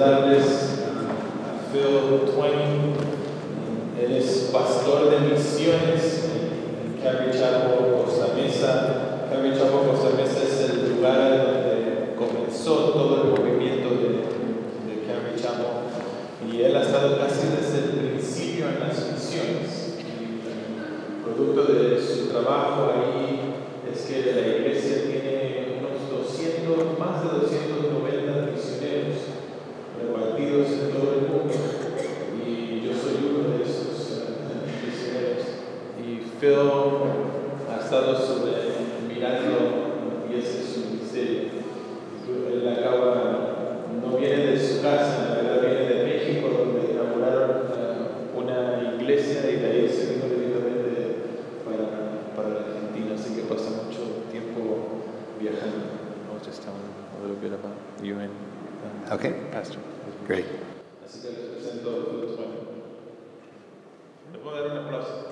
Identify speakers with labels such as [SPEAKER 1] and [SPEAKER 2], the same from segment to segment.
[SPEAKER 1] presentarles a Phil Twain. Él es pastor de misiones en Calvary Chapel, Costa Mesa. Calvary Chapel, Costa Mesa es el lugar donde comenzó todo el movimiento de Calvary Chapel. Y él ha estado casi desde el principio en las misiones. Y producto de su trabajo ahí es que la iglesia tiene más de 290 misioneros repartidos en todo el mundo. Y yo soy uno de esos misioneros. Y Phil ha estado mirando, y ese es su ministerio. Él no viene de su casa, la verdad viene de México, donde inauguraron una iglesia, y de ahí se vino directamente para la Argentina, así que pasa mucho tiempo viajando. I was just telling a little bit about you and Pastor.
[SPEAKER 2] Great.
[SPEAKER 1] Así que les presento a Phil Twain. ¿Le puedo dar un aplauso?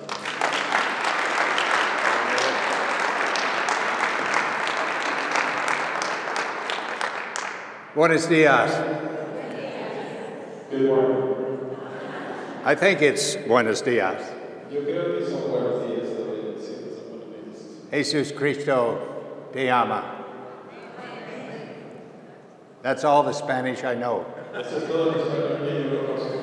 [SPEAKER 2] Buenos dias.
[SPEAKER 1] Good morning.
[SPEAKER 2] I think it's buenos dias.
[SPEAKER 1] Yo creo que son buenos días, debería decir, son buenos días.
[SPEAKER 2] Jesus Cristo te ama. That's all the Spanish I know.
[SPEAKER 1] Eso es todo el español que yo conozco.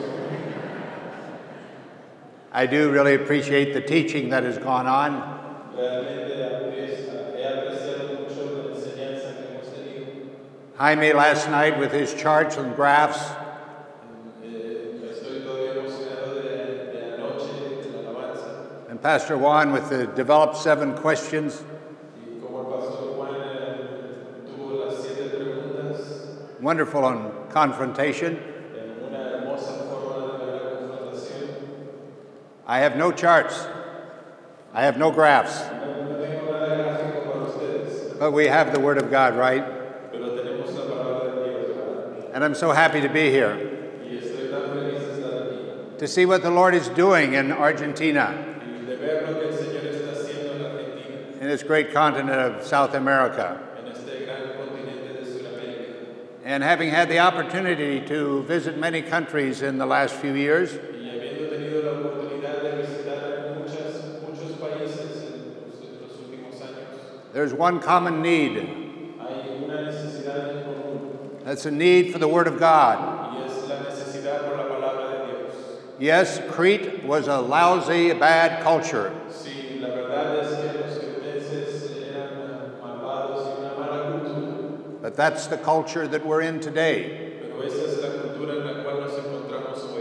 [SPEAKER 2] I do really appreciate the teaching that has gone on.
[SPEAKER 1] Realmente he apreciado mucho la enseñanza que hemos tenido.
[SPEAKER 2] Jaime last night with his charts and graphs.
[SPEAKER 1] Estoy todavía emocionado de anoche, de la alabanza.
[SPEAKER 2] And Pastor Juan with the developed 7 questions.
[SPEAKER 1] Y como el pastor Juan tuvo las 7 preguntas.
[SPEAKER 2] Wonderful on confrontation.
[SPEAKER 1] En una hermosa forma de la confrontación.
[SPEAKER 2] I have no charts. I have no graphs.
[SPEAKER 1] No tengo nada gráfico para ustedes.
[SPEAKER 2] But we have the Word of God, right?
[SPEAKER 1] Pero tenemos la palabra de Dios, ¿verdad?
[SPEAKER 2] And I'm so happy to be here
[SPEAKER 1] Y estoy tan feliz de estar aquí.
[SPEAKER 2] to see what the Lord is doing in Argentina,
[SPEAKER 1] Y de ver lo que el Señor está haciendo en Argentina.
[SPEAKER 2] in this great continent of South America.
[SPEAKER 1] En este gran continente de Sudamérica.
[SPEAKER 2] And having had the opportunity to visit many countries in the last few years,
[SPEAKER 1] Y habiendo tenido la oportunidad de visitar muchos países en los últimos años,
[SPEAKER 2] there's one common need.
[SPEAKER 1] hay una necesidad en común.
[SPEAKER 2] That's a need for the Word of God.
[SPEAKER 1] Y es la necesidad por la palabra de Dios.
[SPEAKER 2] Yes, Crete was a lousy, bad culture,
[SPEAKER 1] Sí, la verdad es que los cretenses eran malvados y una mala cultura.
[SPEAKER 2] but that's the culture that we're in today.
[SPEAKER 1] Pero esa es la cultura en la cual nos encontramos hoy.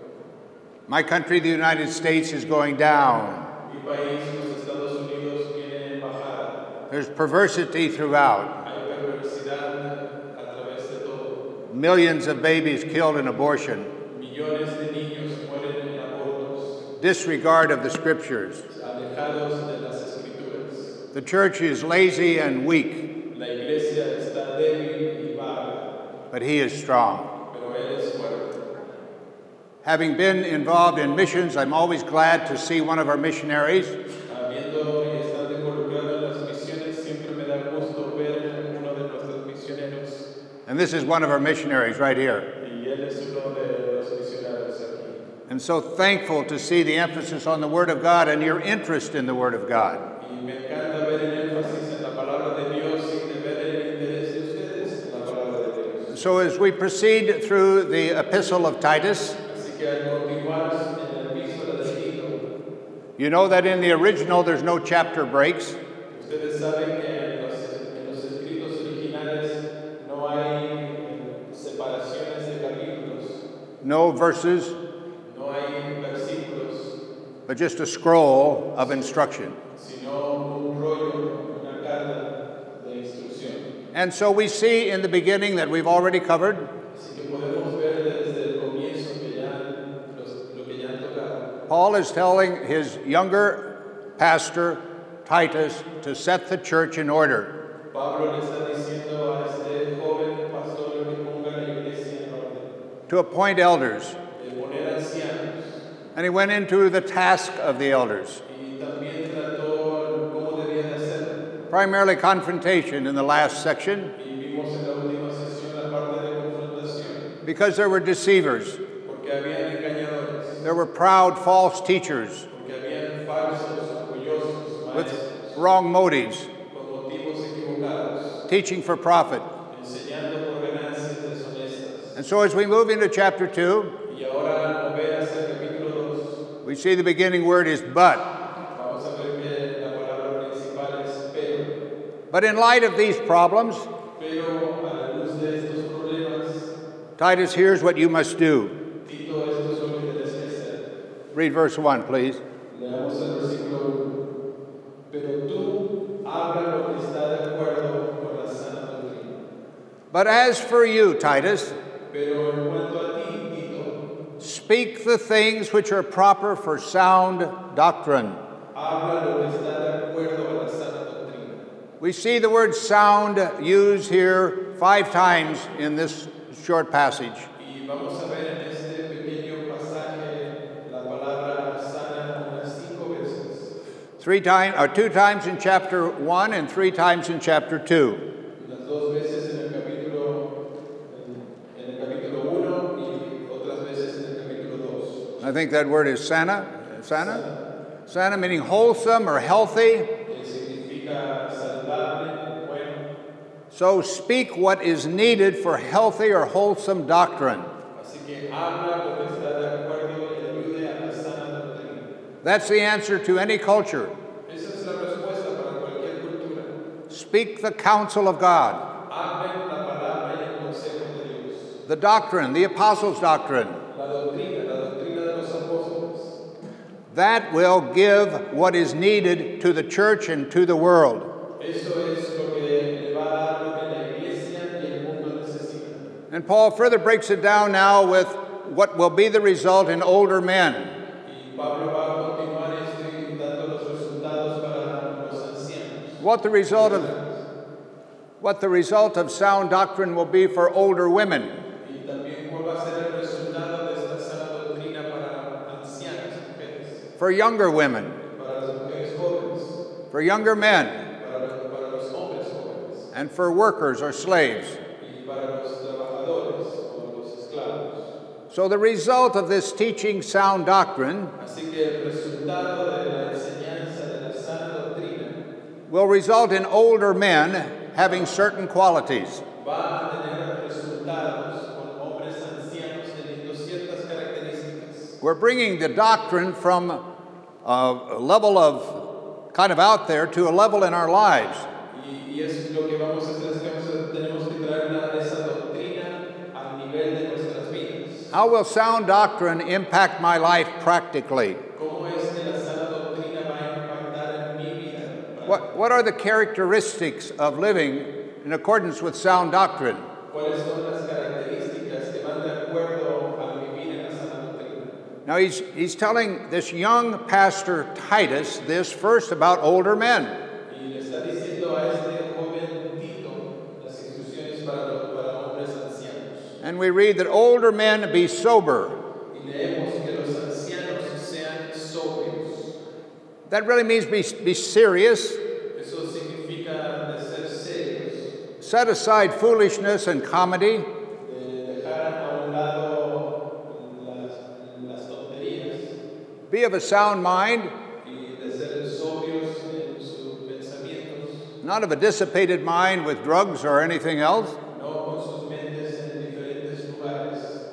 [SPEAKER 2] My country, the United States, is going down.
[SPEAKER 1] Mi país, los Estados Unidos, viene en bajada.
[SPEAKER 2] There's perversity throughout.
[SPEAKER 1] Hay perversidad a través de todo.
[SPEAKER 2] Millions of babies killed in abortion.
[SPEAKER 1] Millones de niños mueren en abortos,
[SPEAKER 2] Disregard of the Scriptures.
[SPEAKER 1] alejados de las escrituras.
[SPEAKER 2] The church is lazy and weak,
[SPEAKER 1] La iglesia está débil y vaga,
[SPEAKER 2] but He is strong.
[SPEAKER 1] pero Él es fuerte.
[SPEAKER 2] Having been involved in missions, I'm always glad to see one of our missionaries.
[SPEAKER 1] Habiendo y estando involucrado en las misiones, siempre me da gusto ver uno de nuestros misioneros.
[SPEAKER 2] And this is one of our missionaries right here.
[SPEAKER 1] Y él es uno de los misioneros aquí.
[SPEAKER 2] And so thankful to see the emphasis on the Word of God and your interest in the Word of God.
[SPEAKER 1] Y me encanta ver el énfasis en la palabra de Dios y de ver el interés de ustedes en la palabra de Dios.
[SPEAKER 2] So as we proceed through the Epistle of Titus,
[SPEAKER 1] Así que al continuar en la epístola de Tito,
[SPEAKER 2] you know that in the original there's no chapter breaks.
[SPEAKER 1] ustedes saben que en los escritos originales no hay separaciones de capítulos,
[SPEAKER 2] No verses,
[SPEAKER 1] no hay versículos,
[SPEAKER 2] but just a scroll of instruction.
[SPEAKER 1] sino un rollo, una carta de instrucción.
[SPEAKER 2] And so we see in the beginning that we've already covered
[SPEAKER 1] Así que podemos ver desde el comienzo que lo que ya han tocado.
[SPEAKER 2] Paul is telling his younger pastor, Titus, to set the church in order.
[SPEAKER 1] Pablo le está diciendo a este joven pastor que ponga la iglesia en orden,
[SPEAKER 2] To appoint elders.
[SPEAKER 1] de poner ancianos,
[SPEAKER 2] And he went into the task of the elders,
[SPEAKER 1] y también trató cómo debía de hacerlo.
[SPEAKER 2] primarily confrontation in the last section,
[SPEAKER 1] Y vimos en la última sesión la parte de confrontación.
[SPEAKER 2] Because there were deceivers.
[SPEAKER 1] porque habían engañadores,
[SPEAKER 2] There were proud false teachers
[SPEAKER 1] porque habían falsos, orgullosos,
[SPEAKER 2] with
[SPEAKER 1] maestros,
[SPEAKER 2] wrong motives,
[SPEAKER 1] con motivos equivocados,
[SPEAKER 2] teaching for profit.
[SPEAKER 1] enseñando por ganancias deshonestas.
[SPEAKER 2] And so as we move into chapter 2,
[SPEAKER 1] Y ahora al mover hacia el capítulo 2,
[SPEAKER 2] we see the beginning word is but.
[SPEAKER 1] vamos a ver que la palabra principal es pero.
[SPEAKER 2] But in light of these problems,
[SPEAKER 1] Pero a la luz de estos problemas,
[SPEAKER 2] Titus, here's what you must do.
[SPEAKER 1] Tito, esto es lo que tienes que hacer.
[SPEAKER 2] Read verse 1, please.
[SPEAKER 1] Leamos el versículo 1. Pero tú habla lo que está de acuerdo con la sana doctrina.
[SPEAKER 2] But as for you, Titus,
[SPEAKER 1] Pero en cuanto a ti, Tito,
[SPEAKER 2] speak the things which are proper for sound doctrine.
[SPEAKER 1] habla lo que está de acuerdo a la sana doctrina.
[SPEAKER 2] We see the word sound used here 5 times in this short passage.
[SPEAKER 1] Y vamos a ver en este pequeño pasaje la palabra sana unas 5 veces.
[SPEAKER 2] 2 times in chapter 1 and 3 times in chapter 2.
[SPEAKER 1] Unas 2 veces en el capítulo 1 y otras veces en el capítulo 2.
[SPEAKER 2] I think that word is sana. Sana meaning wholesome or healthy.
[SPEAKER 1] Significa saludable, bueno.
[SPEAKER 2] So speak what is needed for healthy or wholesome doctrine.
[SPEAKER 1] Así que habla lo que está de acuerdo y ayude a la sana doctrina.
[SPEAKER 2] That's the answer to any culture.
[SPEAKER 1] Esa es la respuesta para cualquier cultura.
[SPEAKER 2] Speak the counsel of God,
[SPEAKER 1] Hablen la palabra y el consejo de Dios.
[SPEAKER 2] the doctrine, the apostles' doctrine.
[SPEAKER 1] La doctrina de los apóstoles.
[SPEAKER 2] That will give what is needed to the church and to the world.
[SPEAKER 1] Eso es lo que le va a dar lo que la iglesia y el mundo necesitan.
[SPEAKER 2] And Paul further breaks it down now with what will be the result in older men.
[SPEAKER 1] Y Pablo va a continuar esto y dando los resultados para los ancianos.
[SPEAKER 2] What the result of sound doctrine will be for older women.
[SPEAKER 1] Y también cuál va a ser el resultado de esta sana doctrina para ancianas mujeres,
[SPEAKER 2] For younger women,
[SPEAKER 1] para las mujeres jóvenes,
[SPEAKER 2] for younger men,
[SPEAKER 1] para los hombres jóvenes
[SPEAKER 2] and for workers or slaves.
[SPEAKER 1] y para los trabajadores o los esclavos.
[SPEAKER 2] So the result of this teaching sound doctrine
[SPEAKER 1] Así que el resultado de la enseñanza de la sana doctrina
[SPEAKER 2] will result in older men having certain qualities.
[SPEAKER 1] va a tener resultados con hombres ancianos teniendo ciertas características.
[SPEAKER 2] We're bringing the doctrine from a level of kind of out there to a level in our lives.
[SPEAKER 1] Y es lo que vamos a hacer, es que tenemos que traer esa doctrina al nivel de nuestras vidas.
[SPEAKER 2] How will sound doctrine impact my life practically?
[SPEAKER 1] ¿Cómo es que la sana doctrina va a impactar en mi vida?
[SPEAKER 2] What are the characteristics of living in accordance with sound doctrine?
[SPEAKER 1] ¿Cuáles son las características que van de acuerdo al vivir en la sana doctrina?
[SPEAKER 2] Now he's telling this young pastor Titus this first about older men.
[SPEAKER 1] Y le está diciendo a este joven Tito las instrucciones para hombres ancianos.
[SPEAKER 2] And we read that older men be sober.
[SPEAKER 1] Y leemos que los ancianos sean sobrios.
[SPEAKER 2] That really means be serious.
[SPEAKER 1] Eso significa de ser serios,
[SPEAKER 2] Set aside foolishness and comedy.
[SPEAKER 1] de dejar a un lado las tonterías
[SPEAKER 2] Be of a sound mind,
[SPEAKER 1] y de ser sobrios en sus pensamientos,
[SPEAKER 2] not of a dissipated mind with drugs or anything else.
[SPEAKER 1] no con sus mentes en diferentes lugares,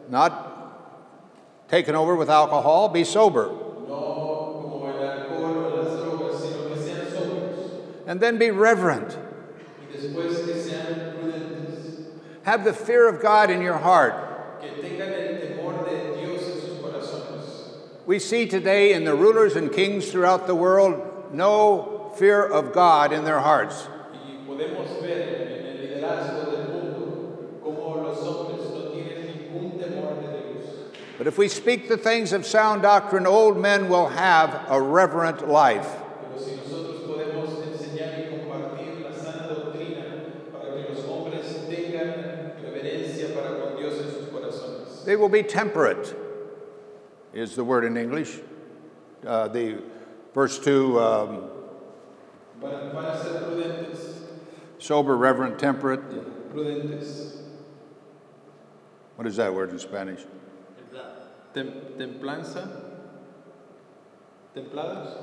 [SPEAKER 2] Not taken over with alcohol. Be sober.
[SPEAKER 1] no como el alcohol o las drogas, sino que sean sobrios
[SPEAKER 2] And then be reverent.
[SPEAKER 1] y después que sean prudentes,
[SPEAKER 2] Have the fear of God in your heart.
[SPEAKER 1] que tengan el temor de Dios en sus corazones.
[SPEAKER 2] We see today in the rulers and kings throughout the world no fear of God in their hearts.
[SPEAKER 1] Y podemos ver en el liderazgo del mundo cómo los hombres no tienen ningún temor de Dios.
[SPEAKER 2] But if we speak the things of sound doctrine, old men will have a reverent life.
[SPEAKER 1] Pero si nosotros podemos enseñar y compartir la sana doctrina para que los hombres tengan reverencia para con Dios en sus corazones.
[SPEAKER 2] They will be temperate, is the word in English. The verse 2,
[SPEAKER 1] Van a ser prudentes,
[SPEAKER 2] sober, reverent, temperate.
[SPEAKER 1] prudentes.
[SPEAKER 2] What is that word in Spanish?
[SPEAKER 1] Templanza. Templados.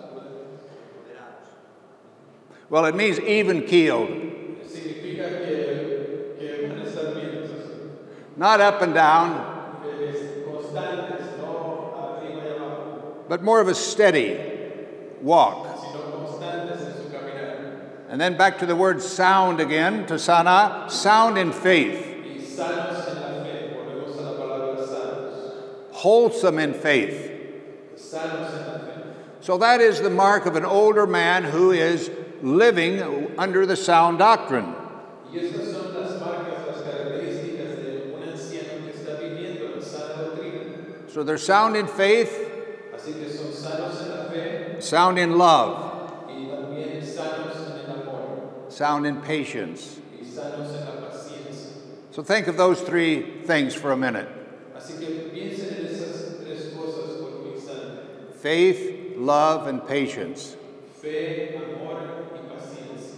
[SPEAKER 2] Well, it means even-keeled.
[SPEAKER 1] Significa que van a estar bien.
[SPEAKER 2] Not up and down,
[SPEAKER 1] Constantes, no arriba y abajo,
[SPEAKER 2] but more of a steady walk.
[SPEAKER 1] sino constantes en su caminar.
[SPEAKER 2] And then back to the word sound again, to sana, sound in faith,
[SPEAKER 1] Y sanos en la fe, volvemos a la palabra sanos.
[SPEAKER 2] wholesome in faith.
[SPEAKER 1] Sanos en la fe.
[SPEAKER 2] So that is the mark of an older man who is living under the sound doctrine.
[SPEAKER 1] Y estas son las marcas, las características de un anciano que está viviendo en sana doctrina.
[SPEAKER 2] So they're sound in faith,
[SPEAKER 1] Así que son sanos en la fe
[SPEAKER 2] sound in love,
[SPEAKER 1] y también sanos en el amor
[SPEAKER 2] sound in patience.
[SPEAKER 1] y sanos en la paciencia.
[SPEAKER 2] So think of those three things for a minute.
[SPEAKER 1] Así que piensen en esas tres cosas por un instante:
[SPEAKER 2] Faith, love, and patience.
[SPEAKER 1] fe, amor y paciencia.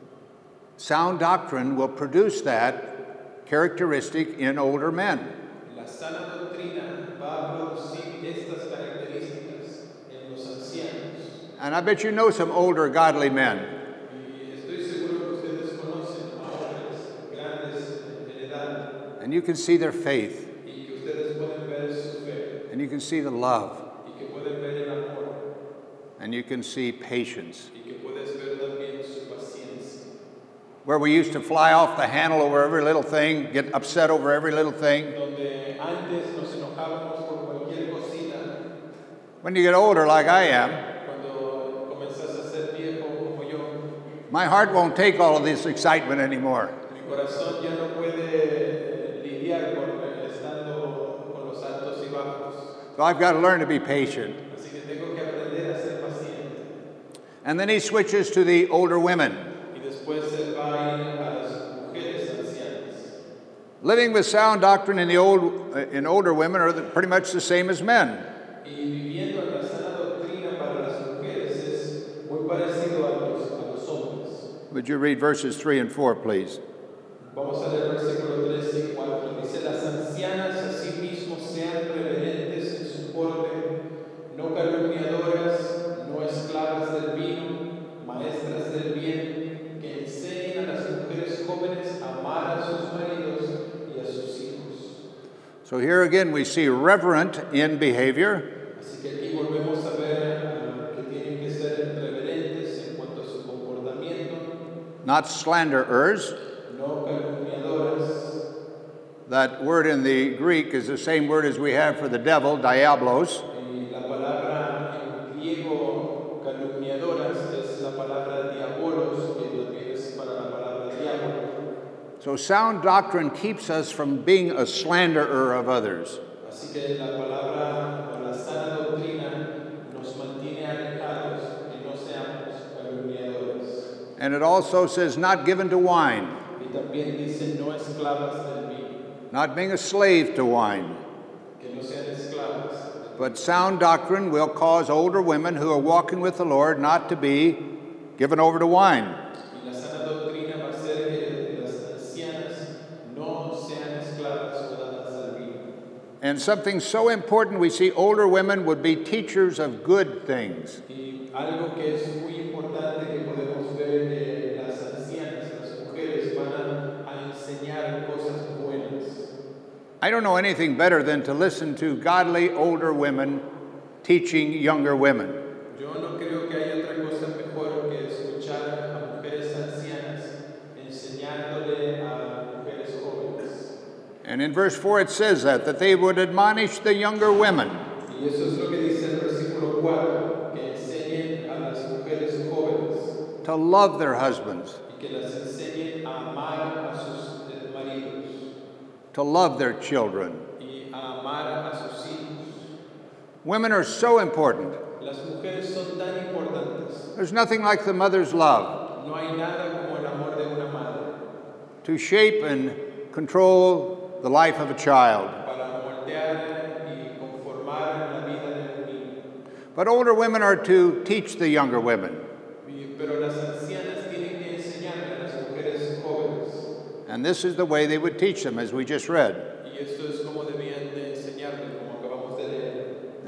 [SPEAKER 2] Sound doctrine will produce that characteristic in older men.
[SPEAKER 1] La sana doctrina va a producir estas características en los ancianos.
[SPEAKER 2] And I bet you know some older godly men.
[SPEAKER 1] Y estoy seguro que ustedes conocen a hombres grandes en edad
[SPEAKER 2] And you can see their faith,
[SPEAKER 1] y que ustedes pueden ver su fe
[SPEAKER 2] and you can see the love,
[SPEAKER 1] y que pueden ver el amor
[SPEAKER 2] and you can see patience.
[SPEAKER 1] y que puedes ver también su paciencia.
[SPEAKER 2] Where we used to fly off the handle over every little thing, get upset over every little thing.
[SPEAKER 1] Donde antes nos enojábamos por cualquier cosita,
[SPEAKER 2] When you get older, like I am,
[SPEAKER 1] cuando comenzás a ser viejo como yo,
[SPEAKER 2] my heart won't take all of this excitement anymore.
[SPEAKER 1] mi corazón ya no puede lidiar con estando con los altos y bajos.
[SPEAKER 2] So I've got to learn to be patient.
[SPEAKER 1] Así que tengo que aprender a ser paciente.
[SPEAKER 2] And then he switches to the older women.
[SPEAKER 1] Y después él va a ir a las mujeres ancianas.
[SPEAKER 2] Living with sound doctrine in older women are pretty much the same as men.
[SPEAKER 1] Y viviendo en la sana doctrina para las mujeres es muy parecido a los hombres.
[SPEAKER 2] Would you read verses 3 and 4, please?
[SPEAKER 1] Vamos a leer versículo 3 y 4. Dice: las ancianas asimismo sean reverentes en su porte, no calumniadoras, no esclavas del vino, maestras del bien, que enseñen a las mujeres jóvenes a amar a sus maridos y a sus hijos.
[SPEAKER 2] So here again we see reverent in behavior,
[SPEAKER 1] Así que aquí volvemos a ver que tienen que ser reverentes en cuanto a su comportamiento,
[SPEAKER 2] not slanderers.
[SPEAKER 1] no calumniadoras.
[SPEAKER 2] That word in the Greek is the same word as we have for the devil, diablos.
[SPEAKER 1] Y la palabra en griego calumniadoras es la palabra diabolos, que también es para la palabra diablo.
[SPEAKER 2] So sound doctrine keeps us from being a slanderer of others.
[SPEAKER 1] Así que la palabra o la sana doctrina nos mantiene alejados y no seamos calumniadores.
[SPEAKER 2] And it also says not given to wine,
[SPEAKER 1] Y también dice no esclavas del vino,
[SPEAKER 2] not being a slave to wine.
[SPEAKER 1] que no sean esclavas.
[SPEAKER 2] But sound doctrine will cause older women who are walking with the Lord not to be given over to wine.
[SPEAKER 1] Y la sana doctrina va a ser que las ancianas no sean esclavas o dadas al vino.
[SPEAKER 2] And something so important, we see older women would be teachers of good things.
[SPEAKER 1] Y algo que es muy importante que podemos ver que las ancianas, las mujeres, van a enseñar cosas buenas.
[SPEAKER 2] I don't know anything better than to listen to godly older women teaching younger women.
[SPEAKER 1] Yo no creo que haya otra cosa mejor que escuchar a mujeres ancianas enseñándole a mujeres jóvenes.
[SPEAKER 2] And in verse 4 it says that they would admonish the younger women.
[SPEAKER 1] Y eso es lo que dice el versículo 4, que enseñen a las mujeres jóvenes
[SPEAKER 2] To love their husbands,
[SPEAKER 1] y que las enseñen a amar a sus maridos
[SPEAKER 2] to love their children.
[SPEAKER 1] y a amar a sus hijos.
[SPEAKER 2] Women are so important.
[SPEAKER 1] Las mujeres son tan importantes.
[SPEAKER 2] There's nothing like the mother's love
[SPEAKER 1] No hay nada como el amor de una madre
[SPEAKER 2] to shape and control the life of a child.
[SPEAKER 1] para moldear y conformar la vida de un niño.
[SPEAKER 2] But older women are to teach the younger women.
[SPEAKER 1] Pero las ancianas tienen que enseñarle a las mujeres jóvenes.
[SPEAKER 2] And this is the way they would teach them, as we just read.
[SPEAKER 1] Y esto es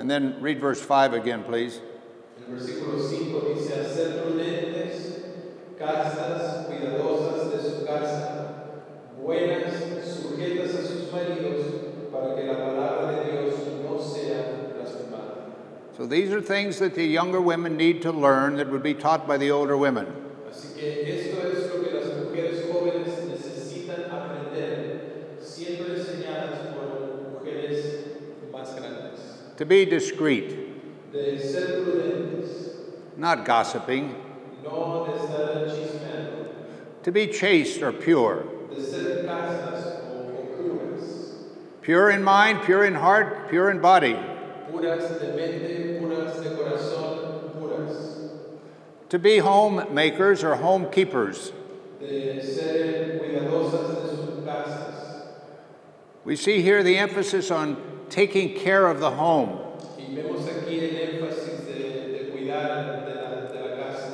[SPEAKER 2] And then read verse 5 again, please.
[SPEAKER 1] El versículo 5 dice, a ser prudentes, castas, cuidadosas de su casa, buenas, sujetas a sus maridos, para que la palabra de Dios no sea blasfemada.
[SPEAKER 2] So these are things that the younger women need to learn that would be taught by the older women.
[SPEAKER 1] Así que esto es lo que las mujeres jóvenes necesitan aprender, siendo enseñadas por mujeres más grandes.
[SPEAKER 2] To be discreet,
[SPEAKER 1] De ser prudentes,
[SPEAKER 2] not gossiping.
[SPEAKER 1] no de estar chismeando,
[SPEAKER 2] To be chaste or pure.
[SPEAKER 1] de ser castas o puras,
[SPEAKER 2] Pure in mind, pure in heart, pure in body.
[SPEAKER 1] puras de mente, puras de corazón, puras,
[SPEAKER 2] To be homemakers or homekeepers.
[SPEAKER 1] de ser cuidadosas de sus casas.
[SPEAKER 2] We see here the emphasis on taking care of the home.
[SPEAKER 1] Y vemos aquí el énfasis de cuidar de la casa.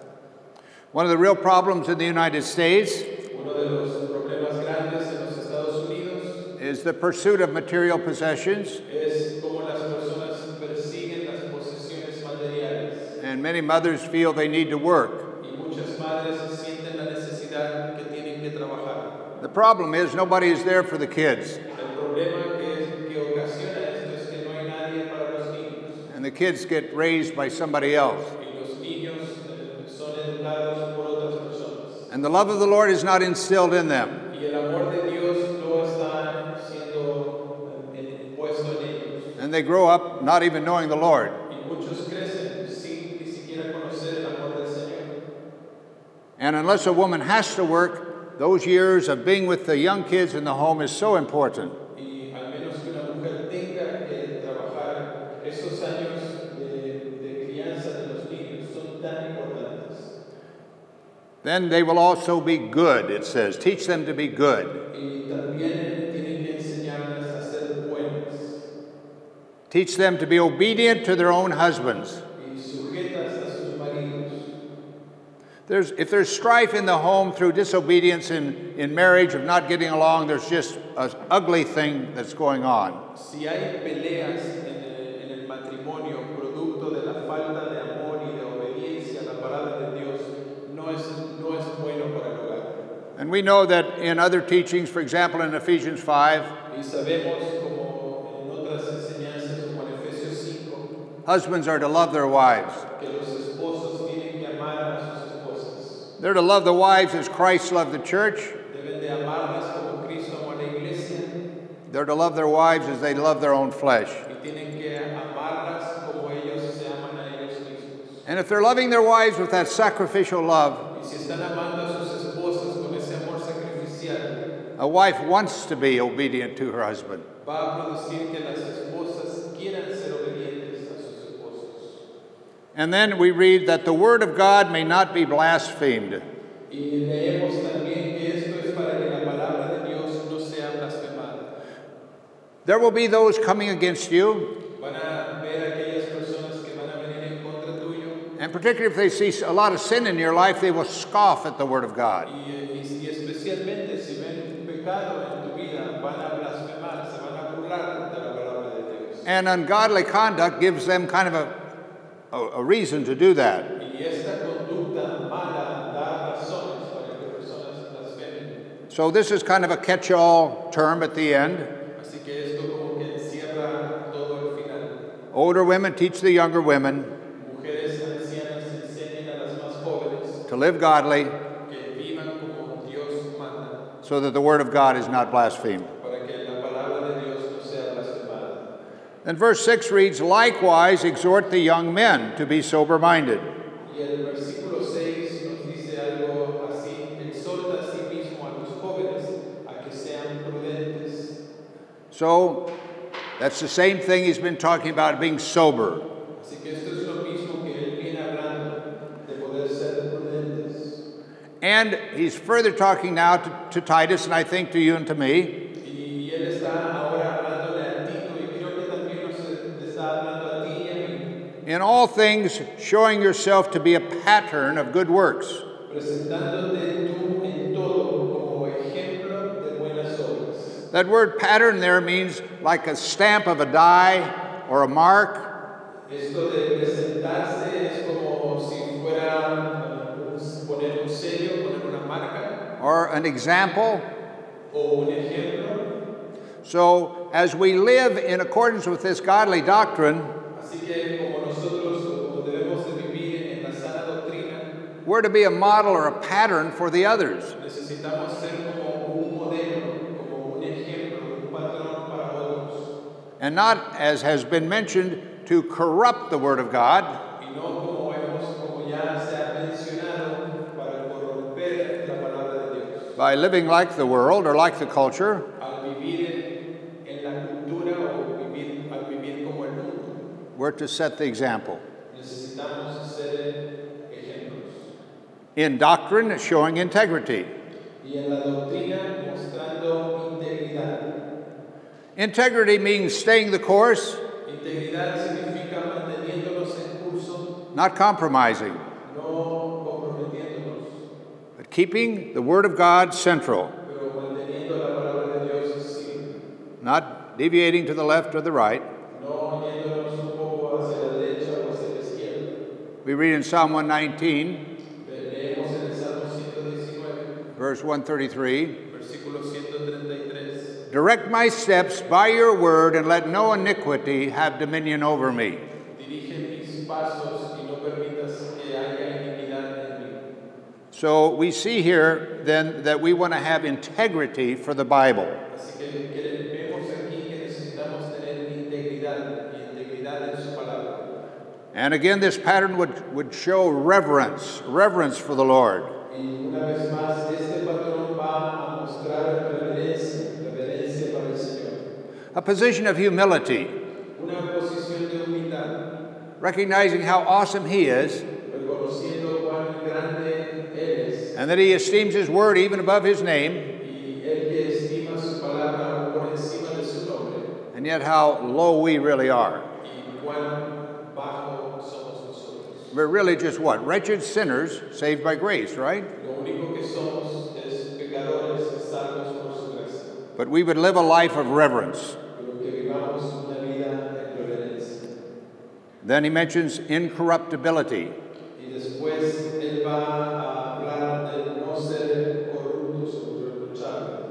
[SPEAKER 2] One of the real problems in the United States
[SPEAKER 1] Uno de los problemas grandes en los Estados Unidos
[SPEAKER 2] is the pursuit of material possessions,
[SPEAKER 1] es cómo las personas persiguen las posesiones materiales.
[SPEAKER 2] and many mothers feel they need to work.
[SPEAKER 1] Y muchas madres sienten la necesidad que tienen que trabajar.
[SPEAKER 2] The problem is nobody is there for the kids,
[SPEAKER 1] El problema que ocasiona esto es que no hay nadie para los niños.
[SPEAKER 2] and the kids get raised by somebody else.
[SPEAKER 1] Y los niños son educados por otras personas.
[SPEAKER 2] And the love of the Lord is not instilled in them.
[SPEAKER 1] Y el amor de Dios no está siendo puesto en ellos.
[SPEAKER 2] And they grow up not even knowing the Lord.
[SPEAKER 1] Y muchos crecen sin ni siquiera conocer el amor del Señor.
[SPEAKER 2] And unless a woman has to work, those years of being with the young kids in the home is so important.
[SPEAKER 1] Y al menos que una mujer tenga que trabajar, esos años de crianza de los niños son tan importantes.
[SPEAKER 2] Then they will also be good, it says. Teach them to be good.
[SPEAKER 1] Y también tienen que enseñarles a ser buenas
[SPEAKER 2] Teach them to be obedient to their own husbands.
[SPEAKER 1] y sujetas a sus maridos.
[SPEAKER 2] If there's strife in the home through disobedience in marriage of not getting along, there's just an ugly thing that's going on.
[SPEAKER 1] Si hay peleas en el matrimonio producto de la falta de amor y de obediencia a la palabra de Dios, no es bueno para el hogar.
[SPEAKER 2] And we know that in other teachings, for example in Ephesians 5,
[SPEAKER 1] Y sabemos, como en otras enseñanzas, como en Efesios 5,
[SPEAKER 2] husbands are to love their wives.
[SPEAKER 1] que los esposos tienen que amar a sus esposas.
[SPEAKER 2] They're to love the wives as Christ loved the church.
[SPEAKER 1] Deben de amarlas como Cristo amó a la iglesia
[SPEAKER 2] They're to love their wives as they love their own flesh.
[SPEAKER 1] y tienen que amarlas como ellos se aman a ellos mismos.
[SPEAKER 2] And if they're loving their wives with that sacrificial love,
[SPEAKER 1] Y si están amando a sus esposas con ese amor sacrificial,
[SPEAKER 2] a wife wants to be obedient to her husband.
[SPEAKER 1] va a producir que las esposas quieran ser obedientes a sus esposos.
[SPEAKER 2] And then we read that the word of God may not be blasphemed.
[SPEAKER 1] Y leemos también que esto es para que la palabra de Dios no sea blasfemada.
[SPEAKER 2] There will be those coming against you,
[SPEAKER 1] Van a ver aquellas personas que van a venir en contra tuyo.
[SPEAKER 2] and particularly if they see a lot of sin in your life, they will scoff at the word of God.
[SPEAKER 1] Y especialmente si ven un pecado en tu vida, van a blasfemar, se van a burlar de la palabra de Dios.
[SPEAKER 2] And ungodly conduct gives them kind of a reason to do that.
[SPEAKER 1] Y esta conducta mala da razones para que personas blasfemen.
[SPEAKER 2] So this is kind of a catch-all term at the end.
[SPEAKER 1] Así que esto como que encierra todo el final.
[SPEAKER 2] Older women teach the younger women
[SPEAKER 1] Mujeres ancianas enseñan a las más jóvenes
[SPEAKER 2] to live godly
[SPEAKER 1] que vivan como Dios manda,
[SPEAKER 2] so that the word of God is not blasphemed.
[SPEAKER 1] para que la palabra de Dios no sea blasfemada.
[SPEAKER 2] Then verse 6 reads, likewise exhort the young men to be sober-minded.
[SPEAKER 1] Y el versículo 6 nos dice algo así: exhorta a sí mismo a los jóvenes a que sean prudentes.
[SPEAKER 2] So that's the same thing he's been talking about, being sober.
[SPEAKER 1] Así que esto es lo mismo que él viene hablando, de poder ser prudentes.
[SPEAKER 2] And he's further talking now to Titus, and I think to you and to me,
[SPEAKER 1] Y él está ahora hablándole a Tito, y creo que también nos está hablando a ti y a mí,
[SPEAKER 2] in all things showing yourself to be a pattern of good works.
[SPEAKER 1] presentándote tú en todo como ejemplo de buenas obras.
[SPEAKER 2] That word pattern there means like a stamp of a die or a mark,
[SPEAKER 1] Esto de presentarse es como si fuera poner un sello, poner una marca
[SPEAKER 2] or an example.
[SPEAKER 1] o un ejemplo.
[SPEAKER 2] So, as we live in accordance with this godly doctrine,
[SPEAKER 1] Así que como nosotros como debemos de vivir en la sana doctrina,
[SPEAKER 2] we're to be a model or a pattern for the others.
[SPEAKER 1] necesitamos ser como un modelo, como un ejemplo, un patrón para otros.
[SPEAKER 2] And not, as has been mentioned, to corrupt the Word of God,
[SPEAKER 1] Y no como ya se ha mencionado, para corromper la palabra de Dios.
[SPEAKER 2] by living like the world or like the culture,
[SPEAKER 1] Al vivir en la cultura o al vivir como el mundo,
[SPEAKER 2] we're to set the example.
[SPEAKER 1] necesitamos ser ejemplos.
[SPEAKER 2] In doctrine, showing integrity.
[SPEAKER 1] Y en la doctrina mostrando integridad.
[SPEAKER 2] Integrity means staying the course,
[SPEAKER 1] Integridad significa manteniéndonos en curso,
[SPEAKER 2] not compromising,
[SPEAKER 1] no comprometiéndonos,
[SPEAKER 2] but keeping the Word of God central,
[SPEAKER 1] pero manteniendo la palabra de Dios siempre.
[SPEAKER 2] not deviating to the left or the right.
[SPEAKER 1] No yéndonos un poco hacia la derecha o hacia la izquierda.
[SPEAKER 2] We read in Psalm 119,
[SPEAKER 1] Leemos en el Salmo 119,
[SPEAKER 2] verse 133,
[SPEAKER 1] versículo 133.
[SPEAKER 2] direct my steps by your word, and let no iniquity have dominion over me.
[SPEAKER 1] Dirige mis pasos y no permitas que haya iniquidad en mí.
[SPEAKER 2] So we see here then that we want to have integrity for the Bible.
[SPEAKER 1] Así que vemos aquí que necesitamos tener integridad y integridad en su palabra.
[SPEAKER 2] And again, this pattern would show reverence for the Lord.
[SPEAKER 1] Y una vez más, este patrón va a mostrar reverencia para el Señor.
[SPEAKER 2] A position of humility,
[SPEAKER 1] Una posición de humildad,
[SPEAKER 2] recognizing how awesome He is,
[SPEAKER 1] reconociendo cuán grande Él es.
[SPEAKER 2] and that He esteems His word even above His name,
[SPEAKER 1] Y Él que estima su palabra por encima de su nombre.
[SPEAKER 2] and yet how low we really are.
[SPEAKER 1] Y cuán bajo somos nosotros.
[SPEAKER 2] We're really just what? Wretched sinners saved by grace, right?
[SPEAKER 1] Lo único que somos es pecadores salvos por su gracia.
[SPEAKER 2] But we would live a life of reverence.
[SPEAKER 1] Pero que vivamos una vida en reverencia.
[SPEAKER 2] Then he mentions incorruptibility.
[SPEAKER 1] Y después Él va a hablar de no ser corruptos o irreprochables.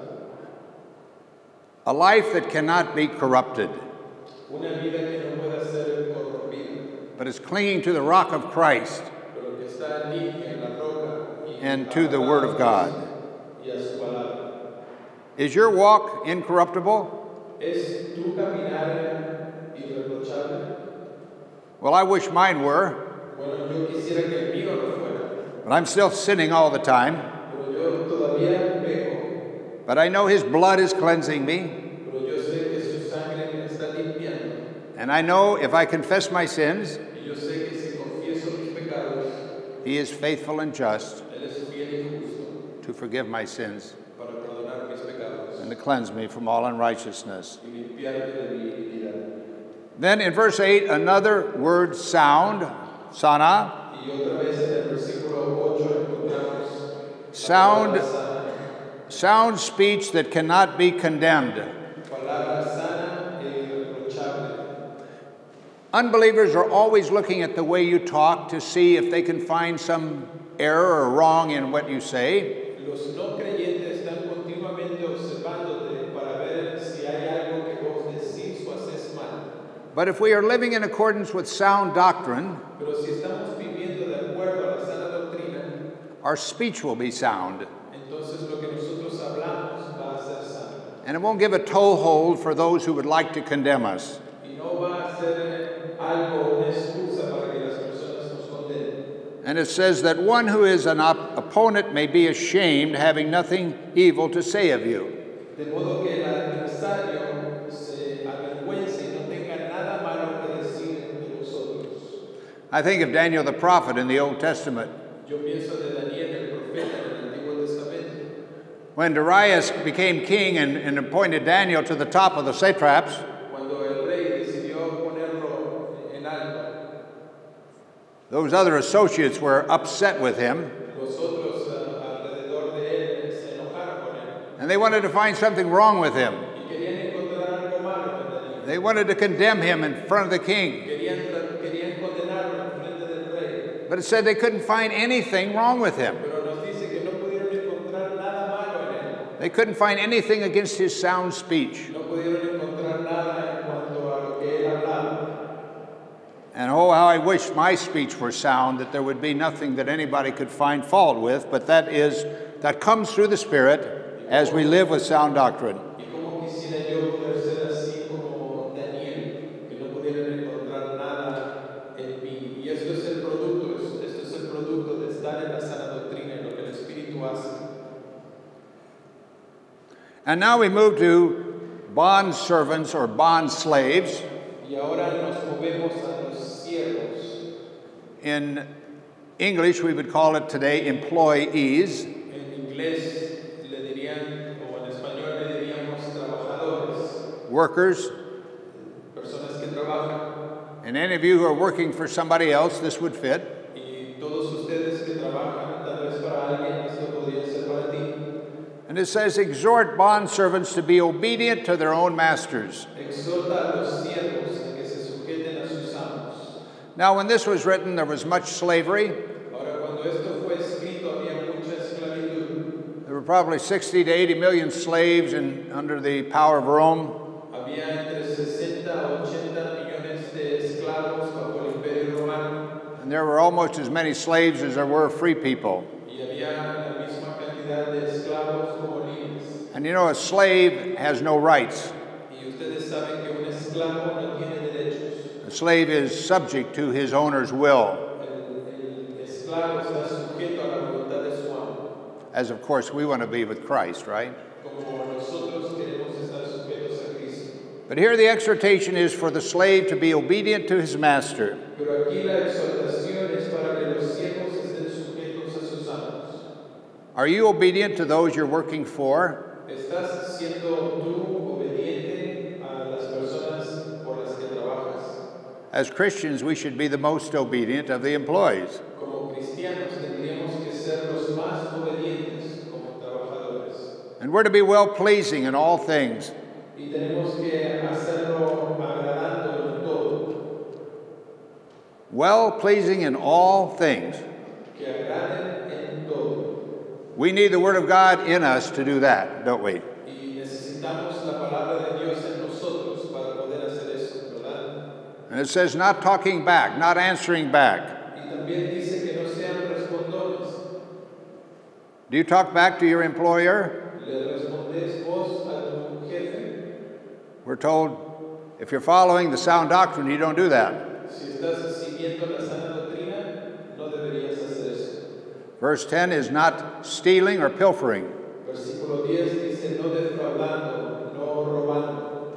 [SPEAKER 2] A life that cannot be corrupted,
[SPEAKER 1] Una vida que no pueda ser corrompida,
[SPEAKER 2] but is clinging to the rock of Christ
[SPEAKER 1] pero que está limpia en la roca y
[SPEAKER 2] and to the Word of God.
[SPEAKER 1] y a su palabra.
[SPEAKER 2] Is your walk incorruptible?
[SPEAKER 1] ¿Es tu caminar irreprochable?
[SPEAKER 2] Well, I wish mine were,
[SPEAKER 1] Bueno, yo quisiera que el mío no fuera,
[SPEAKER 2] but I'm still sinning all the time.
[SPEAKER 1] pero yo todavía peco,
[SPEAKER 2] But I know His blood is cleansing me,
[SPEAKER 1] pero yo sé que su sangre me está limpiando.
[SPEAKER 2] and I know if I confess my sins,
[SPEAKER 1] Y yo sé que si confieso mis pecados,
[SPEAKER 2] He is faithful and just
[SPEAKER 1] Él es fiel y justo
[SPEAKER 2] to forgive my sins
[SPEAKER 1] para perdonar mis pecados
[SPEAKER 2] and to cleanse me from all unrighteousness.
[SPEAKER 1] y limpiarme de mi iniquidad.
[SPEAKER 2] Then in verse 8, another word, sound, sana,
[SPEAKER 1] Y otra vez en el versículo 8 encontramos
[SPEAKER 2] sound,
[SPEAKER 1] palabra sana,
[SPEAKER 2] sound speech that cannot be condemned.
[SPEAKER 1] palabra sana e irreprochable.
[SPEAKER 2] Unbelievers are always looking at the way you talk to see if they can find some error or wrong in what you say.
[SPEAKER 1] Los no creyentes están continuamente observándote para ver si hay algo que vos decís o haces mal.
[SPEAKER 2] But if we are living in accordance with sound doctrine,
[SPEAKER 1] Pero si estamos viviendo de acuerdo a la sana doctrina,
[SPEAKER 2] our speech will be sound,
[SPEAKER 1] entonces lo que nosotros hablamos va a ser sano.
[SPEAKER 2] and it won't give a toehold for those who would like to condemn us.
[SPEAKER 1] Y no va a ser algo, una excusa para que las personas nos condenen.
[SPEAKER 2] And it says that one who is an opponent may be ashamed, having nothing evil to say of you.
[SPEAKER 1] De modo que el adversario se avergüence y no tenga nada malo que decir de vosotros.
[SPEAKER 2] I think of Daniel the prophet in the Old Testament.
[SPEAKER 1] Yo pienso de Daniel el profeta en el Antiguo Testamento.
[SPEAKER 2] When Darius became king and appointed Daniel to the top of the satraps,
[SPEAKER 1] Cuando el rey decidió ponerlo en alto,
[SPEAKER 2] those other associates were upset with him,
[SPEAKER 1] los otros alrededor de él se enojaron con él
[SPEAKER 2] and they wanted to find something wrong with him.
[SPEAKER 1] y querían encontrar algo malo en Daniel.
[SPEAKER 2] They wanted to condemn him in front of the king.
[SPEAKER 1] Querían condenarlo en frente del rey.
[SPEAKER 2] But it said they couldn't find anything wrong with him.
[SPEAKER 1] Pero nos dice que no pudieron encontrar nada malo en él.
[SPEAKER 2] They couldn't find anything against his sound speech.
[SPEAKER 1] No pudieron encontrar nada en cuanto a lo que él hablaba.
[SPEAKER 2] And oh, how I wish my speech were sound, that there would be nothing that anybody could find fault with, but that comes through the Spirit as we live with sound doctrine.
[SPEAKER 1] Y como quisiera yo poder ser así como Daniel, que no pudieran encontrar nada en mí. Y esto es el producto de estar en la sana doctrina, en lo que el Espíritu hace.
[SPEAKER 2] And now we move to bond servants or bond slaves.
[SPEAKER 1] Y ahora nos movemos a los siervos.
[SPEAKER 2] In English, we would call it today employees.
[SPEAKER 1] En inglés le dirían, o en español le diríamos trabajadores.
[SPEAKER 2] Workers.
[SPEAKER 1] Personas que trabajan.
[SPEAKER 2] And any of you who are working for somebody else, this would fit.
[SPEAKER 1] Y todos ustedes que trabajan, tal vez para alguien, esto podría ser para ti.
[SPEAKER 2] And it says, exhort bondservants to be obedient to their own masters.
[SPEAKER 1] Exhorta a los siervos a que se sujeten a sus amos.
[SPEAKER 2] Now, when this was written, there was much slavery.
[SPEAKER 1] Ahora, cuando esto fue escrito, había mucha esclavitud.
[SPEAKER 2] There were probably 60 to 80 million slaves under the power of Rome.
[SPEAKER 1] Había entre 60 a 80 millones de esclavos bajo el Imperio Romano.
[SPEAKER 2] And there were almost as many slaves as there were free people.
[SPEAKER 1] Y había la misma cantidad de esclavos como libres.
[SPEAKER 2] And you know, a slave has no rights.
[SPEAKER 1] Y ustedes saben que un esclavo no tiene derechos.
[SPEAKER 2] A slave is subject to his owner's will.
[SPEAKER 1] El esclavo está sujeto a la voluntad de su amo.
[SPEAKER 2] As of course we want to be with Christ, right?
[SPEAKER 1] Como nosotros queremos estar sujetos a Cristo.
[SPEAKER 2] But here the exhortation is for the slave to be obedient to his master.
[SPEAKER 1] Pero aquí la exhortación es para que los siervos estén sujetos a sus amos.
[SPEAKER 2] Are you obedient to those you're working for?
[SPEAKER 1] ¿Estás siendo tú obediente a las personas por las que trabajas?
[SPEAKER 2] As Christians, we should be the most obedient of the employees.
[SPEAKER 1] Como cristianos tendríamos que ser los más obedientes como trabajadores.
[SPEAKER 2] And we're to be well-pleasing in all things.
[SPEAKER 1] Y tenemos que hacerlo agradando en todo.
[SPEAKER 2] Well-pleasing in all things.
[SPEAKER 1] Que agraden en todo.
[SPEAKER 2] We need the Word of God in us to do that, don't we?
[SPEAKER 1] Y necesitamos la palabra de Dios en nosotros para poder hacer eso, ¿verdad?
[SPEAKER 2] And it says not talking back, not answering back.
[SPEAKER 1] Y también dice que no sean respondones.
[SPEAKER 2] Do you talk back to your employer?
[SPEAKER 1] ¿Le respondes vos a tu jefe?
[SPEAKER 2] We're told if you're following the sound doctrine, you don't do that.
[SPEAKER 1] Si estás siguiendo la sana doctrina, no deberías hacer eso.
[SPEAKER 2] Verse 10 is not stealing or pilfering.
[SPEAKER 1] Versículo 10 dice no defraudando, no robando.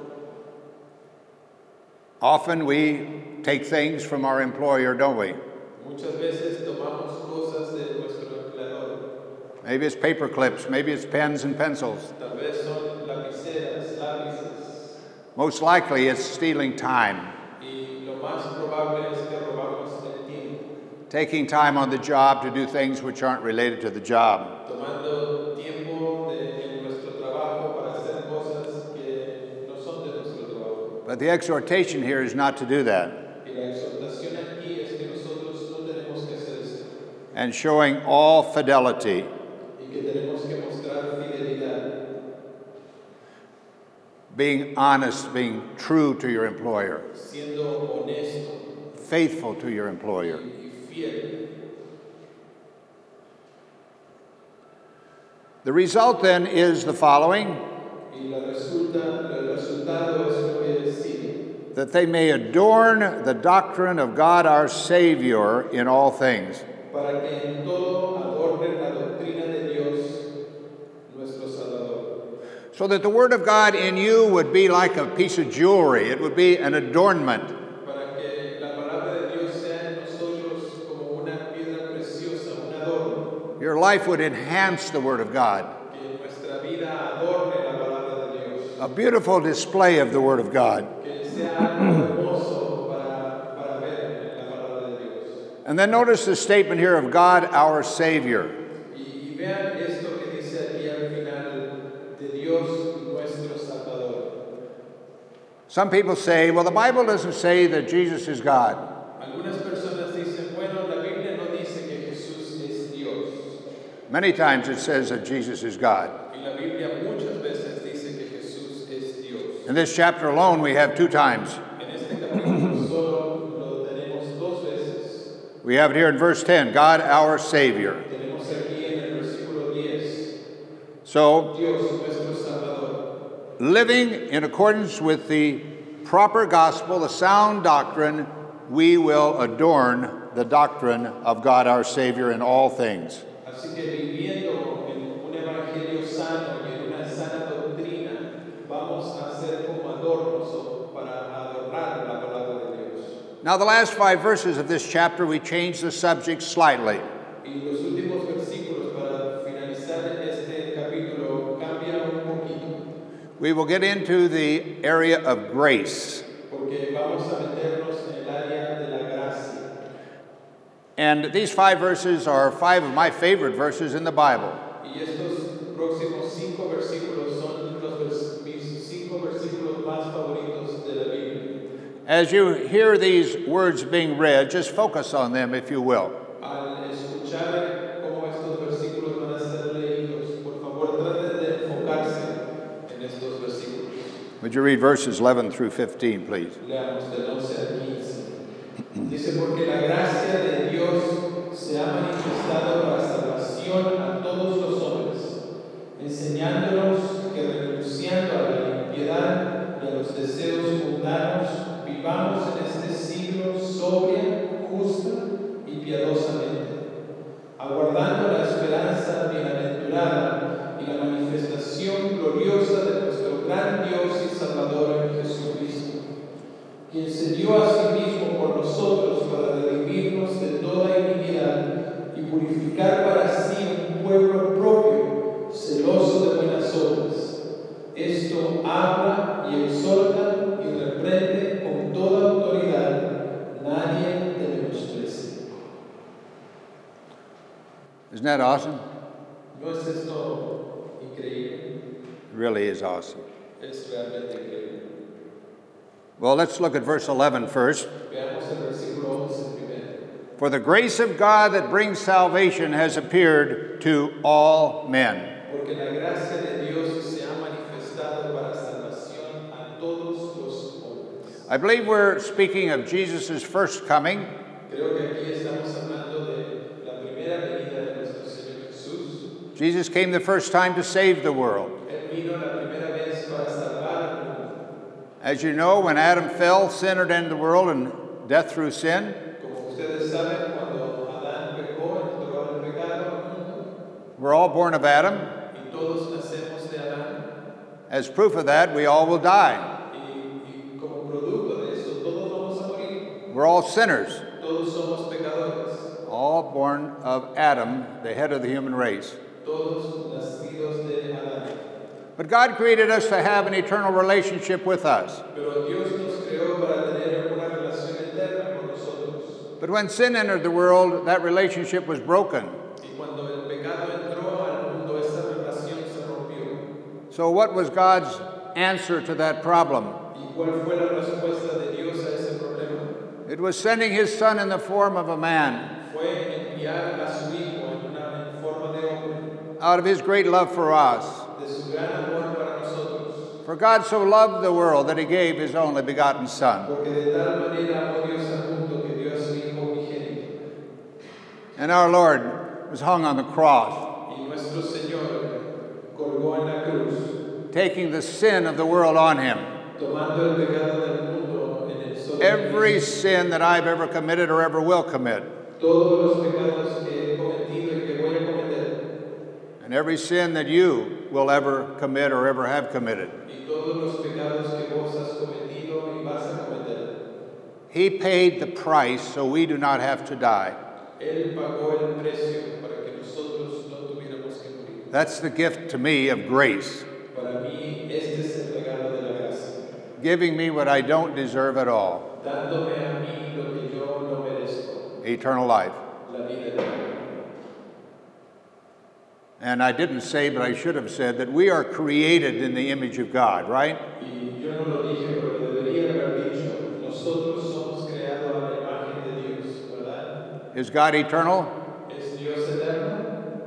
[SPEAKER 2] Often we take things from our employer, don't we?
[SPEAKER 1] Muchas veces tomamos cosas de nuestro empleador.
[SPEAKER 2] Maybe it's paper clips, maybe it's pens and pencils.
[SPEAKER 1] Tal vez son lapiceras, lápices.
[SPEAKER 2] Most likely it's stealing time,
[SPEAKER 1] Y lo más probable es que robamos el tiempo.
[SPEAKER 2] taking time on the job to do things which aren't related to the job.
[SPEAKER 1] Tomando tiempo en nuestro trabajo para hacer cosas que no son de nuestro trabajo.
[SPEAKER 2] But the exhortation here is not to do that.
[SPEAKER 1] Y la exhortación aquí es que nosotros no tenemos que hacer esto.
[SPEAKER 2] And showing all fidelity.
[SPEAKER 1] Y que tenemos que mostrar fidelidad.
[SPEAKER 2] Being honest, being true to your employer,
[SPEAKER 1] Siendo honesto
[SPEAKER 2] faithful to your employer.
[SPEAKER 1] y fiel.
[SPEAKER 2] The result then is the following:
[SPEAKER 1] Y el resultado es lo que sigue.
[SPEAKER 2] that they may adorn the doctrine of God our Savior in all things.
[SPEAKER 1] Para que en todo adornen la doctrina de Dios, nuestro Salvador.
[SPEAKER 2] So that the Word of God in you would be like a piece of jewelry. It would be an adornment.
[SPEAKER 1] Para que la palabra de Dios sea en nosotros como una piedra preciosa, un adorno.
[SPEAKER 2] Your life would enhance the Word of God.
[SPEAKER 1] Que nuestra vida adorne la palabra de Dios.
[SPEAKER 2] A beautiful display of the Word of God.
[SPEAKER 1] Que sea algo hermoso para ver la palabra de Dios.
[SPEAKER 2] And then notice the statement here of God our Savior.
[SPEAKER 1] Y vean esto que dice aquí al final de Dios nuestro Salvador.
[SPEAKER 2] Some people say, well, the Bible doesn't say that Jesus is God.
[SPEAKER 1] Algunas personas dicen, bueno, la Biblia no dice que Jesús es Dios.
[SPEAKER 2] Many times it says that Jesus is God.
[SPEAKER 1] Y la Biblia muchas veces dice que Jesús es Dios.
[SPEAKER 2] In this chapter alone, we have 2 times.
[SPEAKER 1] En este capítulo solo lo tenemos 2 veces.
[SPEAKER 2] We have it here in verse 10, God our Savior.
[SPEAKER 1] Tenemos aquí en el versículo 10,
[SPEAKER 2] So,
[SPEAKER 1] Dios nuestro Salvador.
[SPEAKER 2] living in accordance with the proper gospel, the sound doctrine, we will adorn the doctrine of God our Savior in all things.
[SPEAKER 1] Así que viviendo en un evangelio sano y en una sana doctrina, vamos a ser como adornos o para adornar la palabra de Dios.
[SPEAKER 2] Now, the last 5 verses of this chapter, we change the subject slightly.
[SPEAKER 1] Y los últimos versículos para finalizar este capítulo cambian un poquito,
[SPEAKER 2] We will get into the area of grace.
[SPEAKER 1] porque vamos a meternos en el área de la gracia.
[SPEAKER 2] And these 5 verses are 5 of my favorite verses in the Bible.
[SPEAKER 1] Y estos próximos 5 versículos son mis 5 versículos más favoritos de la Biblia.
[SPEAKER 2] As you hear these words being read, just focus on them, if you will.
[SPEAKER 1] Al escuchar cómo estos versículos van a ser leídos, por favor traten de enfocarse en estos versículos.
[SPEAKER 2] Would you read verses 11 through 15, please?
[SPEAKER 1] Leamos del 11 al 15. Dice, porque la gracia de Dios se ha manifestado para salvación a todos los hombres, enseñándonos que renunciando a la impiedad y a los deseos mundanos, vivamos en este siglo sobria, justa y piadosamente, aguardando la esperanza bienaventurada y la manifestación gloriosa de nuestro gran Dios y Salvador Jesucristo, quien se dio a sí mismo por nosotros para redimirnos de toda iniquidad y purificar para sí un pueblo propio, celoso de buenas obras. Esto habla y exhorta y reprende con toda autoridad. Nadie te menosprecie.
[SPEAKER 2] Isn't that awesome?
[SPEAKER 1] ¿No es esto increíble?
[SPEAKER 2] It really is awesome.
[SPEAKER 1] Es realmente increíble.
[SPEAKER 2] Well, let's look at verse 11 first.
[SPEAKER 1] Veamos el versículo 11 primero.
[SPEAKER 2] For the grace of God that brings salvation has appeared to all men.
[SPEAKER 1] Porque la gracia de Dios se ha manifestado para salvación a todos los hombres.
[SPEAKER 2] I believe we're speaking of Jesus' first coming,
[SPEAKER 1] Creo que aquí estamos hablando de la primera venida de nuestro Señor Jesús.
[SPEAKER 2] Jesus came the first time to save the world.
[SPEAKER 1] Él vino la primera vez para salvar al mundo.
[SPEAKER 2] As you know, when Adam fell, sin entered into the world and death through sin.
[SPEAKER 1] Como ustedes saben, cuando Adán pecó, entró el pecado al mundo.
[SPEAKER 2] We're all born of Adam.
[SPEAKER 1] Y todos nacemos de Adán.
[SPEAKER 2] As proof of that, we all will die.
[SPEAKER 1] Y como producto de eso, todos vamos a morir.
[SPEAKER 2] We're all sinners,
[SPEAKER 1] Todos somos pecadores.
[SPEAKER 2] all born of Adam, the head of the human race.
[SPEAKER 1] Todos nacidos de Adán.
[SPEAKER 2] But God created us to have an eternal relationship with us.
[SPEAKER 1] Pero Dios nos creó para tener una relación eterna con nosotros.
[SPEAKER 2] But when sin entered the world, that relationship was broken.
[SPEAKER 1] Y cuando el pecado entró al mundo, esa relación se rompió.
[SPEAKER 2] So what was God's answer to that problem?
[SPEAKER 1] ¿Y cuál fue la respuesta de Dios a ese problema?
[SPEAKER 2] It was sending his son in the form of a man.
[SPEAKER 1] Fue enviar a su hijo en forma de hombre,
[SPEAKER 2] Out of his great love for us.
[SPEAKER 1] de su gran amor para nosotros.
[SPEAKER 2] For God so loved the world that he gave his only begotten Son.
[SPEAKER 1] Porque de tal manera amó Dios al mundo que dio a su hijo unigénito.
[SPEAKER 2] And our Lord was hung on the cross,
[SPEAKER 1] Y nuestro Señor colgó en la cruz,
[SPEAKER 2] taking the sin of the world on him.
[SPEAKER 1] tomando el pecado del mundo en el sobre
[SPEAKER 2] Every sin that I've ever committed or ever will commit,
[SPEAKER 1] todos los pecados que he cometido y que voy a cometer,
[SPEAKER 2] and every sin that you will ever commit or ever have committed.
[SPEAKER 1] y todos los pecados que vos has cometido y vas a cometer.
[SPEAKER 2] He paid the price so we do not have to die.
[SPEAKER 1] Él pagó el precio para que nosotros no tuviéramos que morir.
[SPEAKER 2] That's the gift to me of grace,
[SPEAKER 1] Para mí, este es el regalo de la gracia,
[SPEAKER 2] giving me what I don't deserve at all,
[SPEAKER 1] dándome a mí lo que yo no merezco,
[SPEAKER 2] eternal life.
[SPEAKER 1] la vida eterna.
[SPEAKER 2] And I didn't say, but I should have said, that we are created in the image of God, right?
[SPEAKER 1] Y yo no lo dije, pero debería
[SPEAKER 2] Is God eternal?
[SPEAKER 1] ¿Es Dios eterno?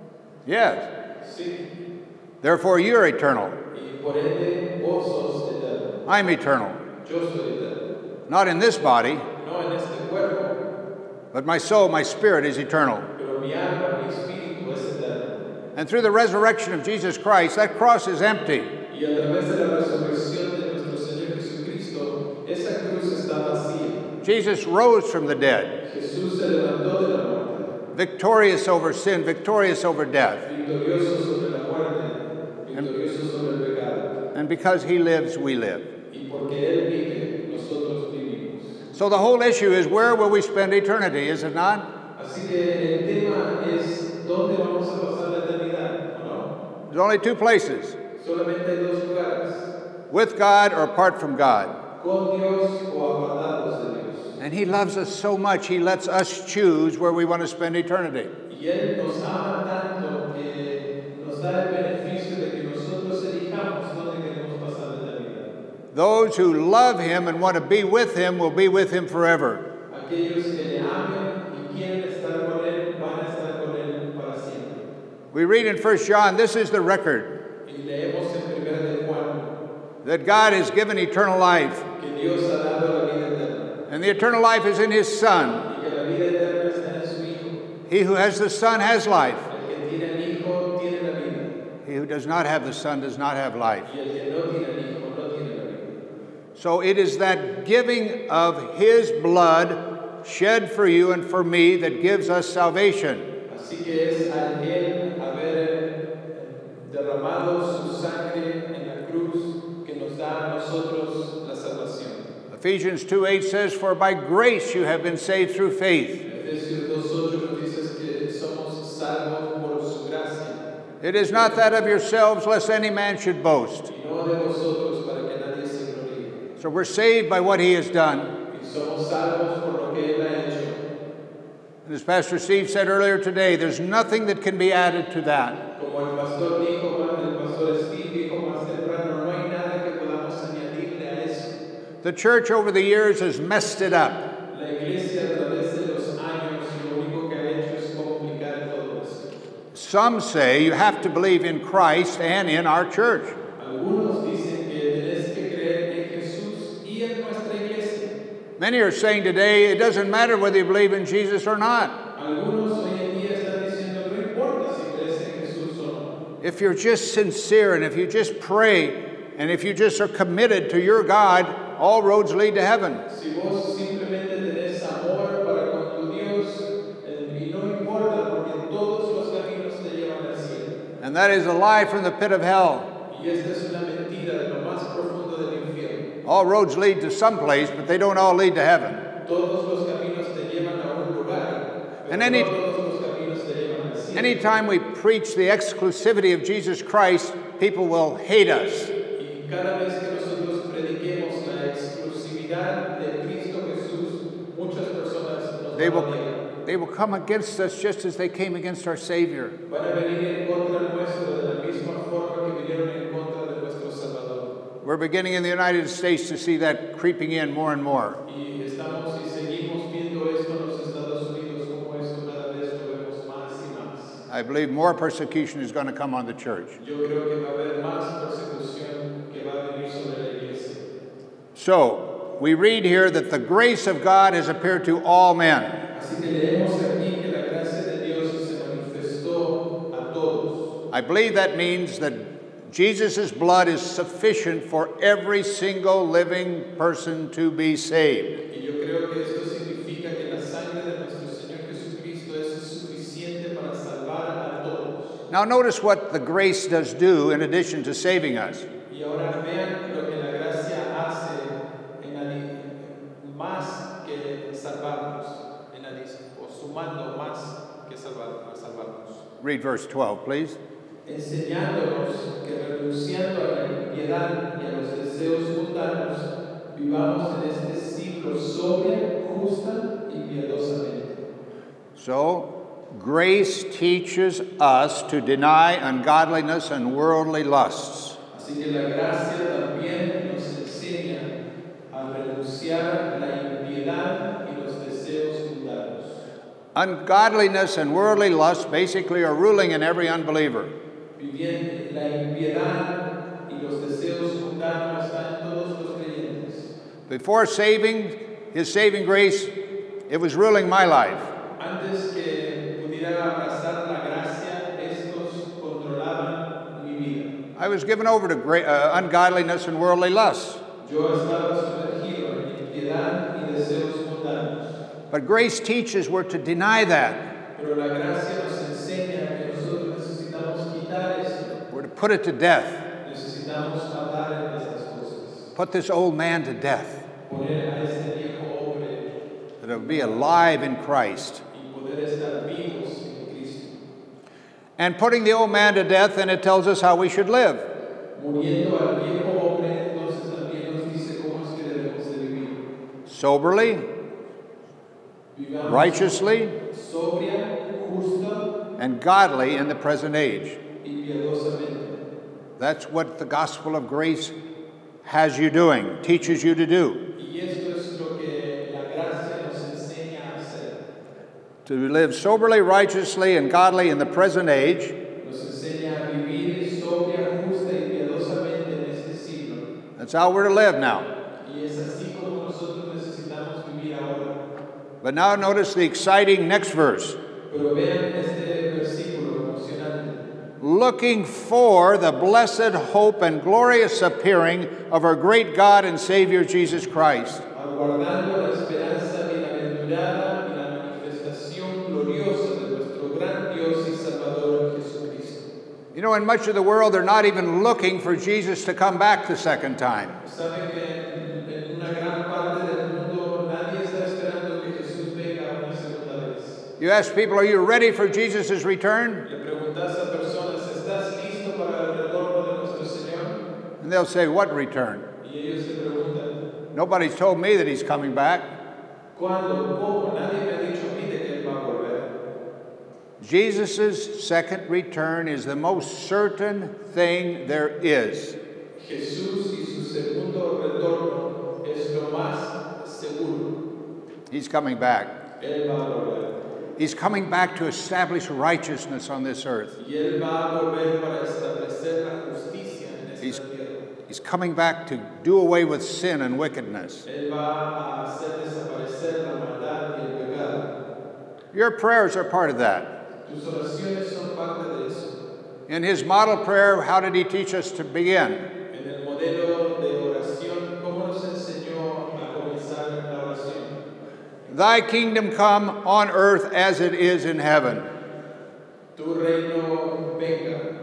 [SPEAKER 2] Yes.
[SPEAKER 1] Sí.
[SPEAKER 2] Therefore, you're eternal.
[SPEAKER 1] Y por ende, vos sos eterno.
[SPEAKER 2] I'm eternal.
[SPEAKER 1] Yo soy eterno.
[SPEAKER 2] Not in this body,
[SPEAKER 1] No en este cuerpo,
[SPEAKER 2] but my soul, my spirit is eternal.
[SPEAKER 1] pero mi alma, mi espíritu es eterno.
[SPEAKER 2] And through the resurrection of Jesus Christ, that cross is empty.
[SPEAKER 1] Y a través de la resurrección de nuestro Señor Jesucristo, esa cruz está vacía.
[SPEAKER 2] Jesus rose from the dead,
[SPEAKER 1] Jesús se levantó de la muerte,
[SPEAKER 2] victorious over sin, victorious over death.
[SPEAKER 1] victorioso sobre la muerte, victorioso sobre el pecado.
[SPEAKER 2] And because he lives, we live.
[SPEAKER 1] Y porque Él vive, nosotros vivimos.
[SPEAKER 2] So the whole issue is, where will we spend eternity, is it not?
[SPEAKER 1] Así que el tema es dónde vamos a pasar la eternidad, ¿o no?
[SPEAKER 2] There's only two places,
[SPEAKER 1] Solamente hay dos lugares,
[SPEAKER 2] with God or apart from God.
[SPEAKER 1] con Dios o apartados de Dios.
[SPEAKER 2] And he loves us so much, he lets us choose where we want to spend eternity.
[SPEAKER 1] Y Él nos ama tanto que nos da el beneficio de que nosotros elijamos dónde queremos pasar la eternidad.
[SPEAKER 2] Those who love him and want to be with him will be with him forever.
[SPEAKER 1] Aquellos que le amen y quieren estar con Él, van a estar con Él para siempre.
[SPEAKER 2] We read in 1 John, this is the record,
[SPEAKER 1] Y leemos en 1 de Juan
[SPEAKER 2] that God has given eternal life,
[SPEAKER 1] que Dios ha dado la vida eterna
[SPEAKER 2] and the eternal life is in his Son.
[SPEAKER 1] y que la vida eterna está en su Hijo.
[SPEAKER 2] He who has the Son has life.
[SPEAKER 1] El que tiene al Hijo tiene la vida
[SPEAKER 2] He who does not have the Son does not have life.
[SPEAKER 1] y el que no tiene al Hijo no tiene la vida.
[SPEAKER 2] So it is that giving of his blood shed for you and for me that gives us salvation.
[SPEAKER 1] Así que es al Él haber derramado su sangre en la cruz que nos da a nosotros la salvación.
[SPEAKER 2] Ephesians 2:8 says, for by grace you have been saved through faith.
[SPEAKER 1] Efesios 2:8 nos dice que somos salvos por su gracia
[SPEAKER 2] It is not that of yourselves, lest any man should boast.
[SPEAKER 1] y no de vosotros para que nadie se gloríe.
[SPEAKER 2] So we're saved by what he has done.
[SPEAKER 1] Y somos salvos por lo que Él ha hecho.
[SPEAKER 2] And as Pastor Steve said earlier today, there's nothing that can be added to that.
[SPEAKER 1] Como el pastor Steve dijo más temprano, no hay nada que podamos añadirle a eso.
[SPEAKER 2] The church over the years has messed it up.
[SPEAKER 1] La iglesia a través de los años lo único que ha hecho es complicar todo esto.
[SPEAKER 2] Some say you have to believe in Christ and in our church.
[SPEAKER 1] Algunos dicen que tenés que creer en Jesús y en nuestra iglesia.
[SPEAKER 2] Many are saying today it doesn't matter whether you believe in Jesus or not.
[SPEAKER 1] Algunos hoy en día están diciendo no importa si crees en Jesús o no.
[SPEAKER 2] If you're just sincere and if you just pray and if you just are committed to your God, all roads lead to heaven.
[SPEAKER 1] Si vos simplemente tenés amor para con tu Dios y no importa porque todos los caminos te llevan al cielo.
[SPEAKER 2] And that is a lie from the pit of hell.
[SPEAKER 1] Y esta es una mentira de lo más profundo del infierno.
[SPEAKER 2] All roads lead to some place, but they don't all lead to heaven.
[SPEAKER 1] Todos los caminos te llevan a un lugar, pero
[SPEAKER 2] And
[SPEAKER 1] no todos los caminos te llevan al cielo.
[SPEAKER 2] anytime we preach the exclusivity of Jesus Christ, people will hate us.
[SPEAKER 1] Y cada vez que nosotros prediquemos la exclusividad de Cristo Jesús, muchas personas nos
[SPEAKER 2] They
[SPEAKER 1] van a negar.
[SPEAKER 2] they will come against us just as they came against our Savior.
[SPEAKER 1] Van a venir en contra nuestro de la misma forma que vinieron en contra de nuestro Salvador.
[SPEAKER 2] We're beginning in the United States to see that creeping in more and more.
[SPEAKER 1] Y estamos y seguimos viendo esto en los Estados Unidos, como esto cada vez lo vemos más y más.
[SPEAKER 2] I believe more persecution is going to come on the church.
[SPEAKER 1] Yo creo que va a haber más persecución que va a venir sobre la iglesia.
[SPEAKER 2] So, we read here that the grace of God has appeared to all men.
[SPEAKER 1] Así que leemos aquí que la gracia de Dios se manifestó a todos.
[SPEAKER 2] I believe that means that Jesus' blood is sufficient for every single living person to be saved.
[SPEAKER 1] Y yo creo que esto significa que la sangre de nuestro Señor Jesucristo es suficiente para salvar a todos.
[SPEAKER 2] Now notice what the grace does do in addition to saving us.
[SPEAKER 1] Y ahora vean lo que la gracia hace más que salvarnos, o sumando más que salvarnos.
[SPEAKER 2] Read verse 12, please.
[SPEAKER 1] Enseñándonos que renunciando a la impiedad y a los deseos mundanos, vivamos en este siglo sobria, justa y piadosamente.
[SPEAKER 2] So, grace teaches us to deny ungodliness and worldly lusts.
[SPEAKER 1] Así que la gracia también nos enseña a renunciar a la impiedad y los deseos mundanos.
[SPEAKER 2] Ungodliness and worldly lust basically are ruling in every unbeliever.
[SPEAKER 1] Bien, la impiedad y los deseos mundanos están en todos los creyentes.
[SPEAKER 2] Before His saving grace, it was ruling my life.
[SPEAKER 1] Antes que pudiera abrazar la gracia, estos controlaban mi vida.
[SPEAKER 2] I was given over to ungodliness and worldly lust.
[SPEAKER 1] Yo estaba sumergido en impiedad y deseos mundanos.
[SPEAKER 2] But grace teaches we're to deny that.
[SPEAKER 1] Pero la gracia nos enseña que nosotros necesitamos quitar esto.
[SPEAKER 2] We're to put it to death.
[SPEAKER 1] Necesitamos matar estas cosas.
[SPEAKER 2] Put this old man to death.
[SPEAKER 1] Poner a este viejo hombre.
[SPEAKER 2] That it will be alive in Christ.
[SPEAKER 1] Y poder estar vivos en Cristo.
[SPEAKER 2] And putting the old man to death, then it tells us how we should live.
[SPEAKER 1] Muriendo al viejo hombre, entonces también nos dice cómo es que debemos de vivir.
[SPEAKER 2] Soberly,
[SPEAKER 1] Vivamos
[SPEAKER 2] righteously,
[SPEAKER 1] sobria, justa
[SPEAKER 2] and godly in the present age.
[SPEAKER 1] y piadosamente.
[SPEAKER 2] That's what the gospel of grace has you doing, teaches you to do.
[SPEAKER 1] Y esto es lo que la gracia nos enseña a hacer.
[SPEAKER 2] To live soberly, righteously, and godly in the present age.
[SPEAKER 1] Nos enseña a vivir sobria, justa y piadosamente en este siglo.
[SPEAKER 2] That's how we're to live now.
[SPEAKER 1] Y es así como nosotros necesitamos vivir ahora.
[SPEAKER 2] But now notice the exciting next verse.
[SPEAKER 1] Pero vean este versículo emocionante.
[SPEAKER 2] Looking for the blessed hope and glorious appearing of our great God and Savior Jesus Christ.
[SPEAKER 1] Aguardando la esperanza bienaventurada y la manifestación gloriosa de nuestro gran Dios y Salvador Jesucristo.
[SPEAKER 2] You know, in much of the world, they're not even looking for Jesus to come back the second time.
[SPEAKER 1] Saben que en una gran parte del mundo nadie está esperando que Jesús venga una segunda vez.
[SPEAKER 2] You ask people, are you ready for Jesus' return?
[SPEAKER 1] Le preguntas a personas, ¿estás listo para el retorno de nuestro Señor?
[SPEAKER 2] And they'll say, what return?
[SPEAKER 1] Y ellos se preguntan,
[SPEAKER 2] Nobody's told me that he's coming back.
[SPEAKER 1] ¿cuándo? ¿Cómo? Nadie me ha dicho a mí de que Él va a volver.
[SPEAKER 2] Jesus' second return is the most certain thing there is.
[SPEAKER 1] Jesús y su segundo retorno es lo más seguro.
[SPEAKER 2] He's coming back.
[SPEAKER 1] Él va a volver.
[SPEAKER 2] He's coming back to establish righteousness on this earth.
[SPEAKER 1] Y Él va a volver para establecer la justicia en esta tierra.
[SPEAKER 2] He's coming back to do away with sin and wickedness.
[SPEAKER 1] Él va a hacer desaparecer la maldad y el pecado.
[SPEAKER 2] Your prayers are part of that.
[SPEAKER 1] Tus oraciones son parte de eso.
[SPEAKER 2] In his model prayer, how did he teach us to begin?
[SPEAKER 1] En el modelo de oración, ¿cómo nos enseñó a comenzar la oración?
[SPEAKER 2] Thy kingdom come on earth as it is in heaven.
[SPEAKER 1] Tu reino venga,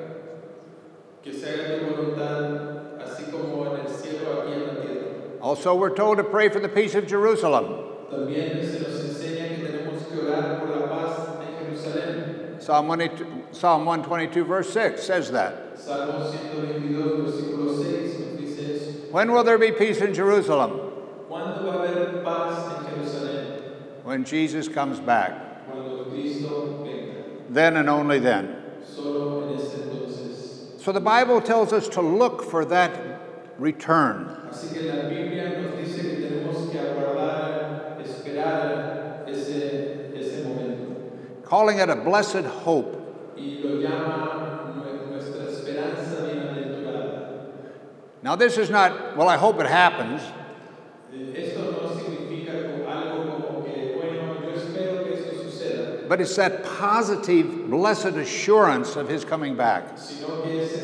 [SPEAKER 1] que se haga tu voluntad, así como en el cielo, aquí en la tierra.
[SPEAKER 2] Also, we're told to pray for the peace of Jerusalem.
[SPEAKER 1] También se nos enseña que tenemos que orar por la paz de Jerusalén.
[SPEAKER 2] Psalm 122, verse 6 says that.
[SPEAKER 1] Salmo 122, versículo 6 nos dice eso.
[SPEAKER 2] When will there be peace in Jerusalem?
[SPEAKER 1] ¿Cuándo va a haber paz en Jerusalén?
[SPEAKER 2] When Jesus comes back.
[SPEAKER 1] Cuando Cristo venga.
[SPEAKER 2] Then and only then.
[SPEAKER 1] Solo en ese entonces.
[SPEAKER 2] So the Bible tells us to look for that return.
[SPEAKER 1] Así que la Biblia nos dice que tenemos que aguardar, esperar ese momento.
[SPEAKER 2] Calling it a blessed hope.
[SPEAKER 1] Y lo llama nuestra esperanza bienaventurada.
[SPEAKER 2] Now this is not, well, I hope it happens.
[SPEAKER 1] Esto no significa algo como que, bueno, yo espero que esto suceda.
[SPEAKER 2] But it's that positive, blessed assurance of his coming back.
[SPEAKER 1] Sino que es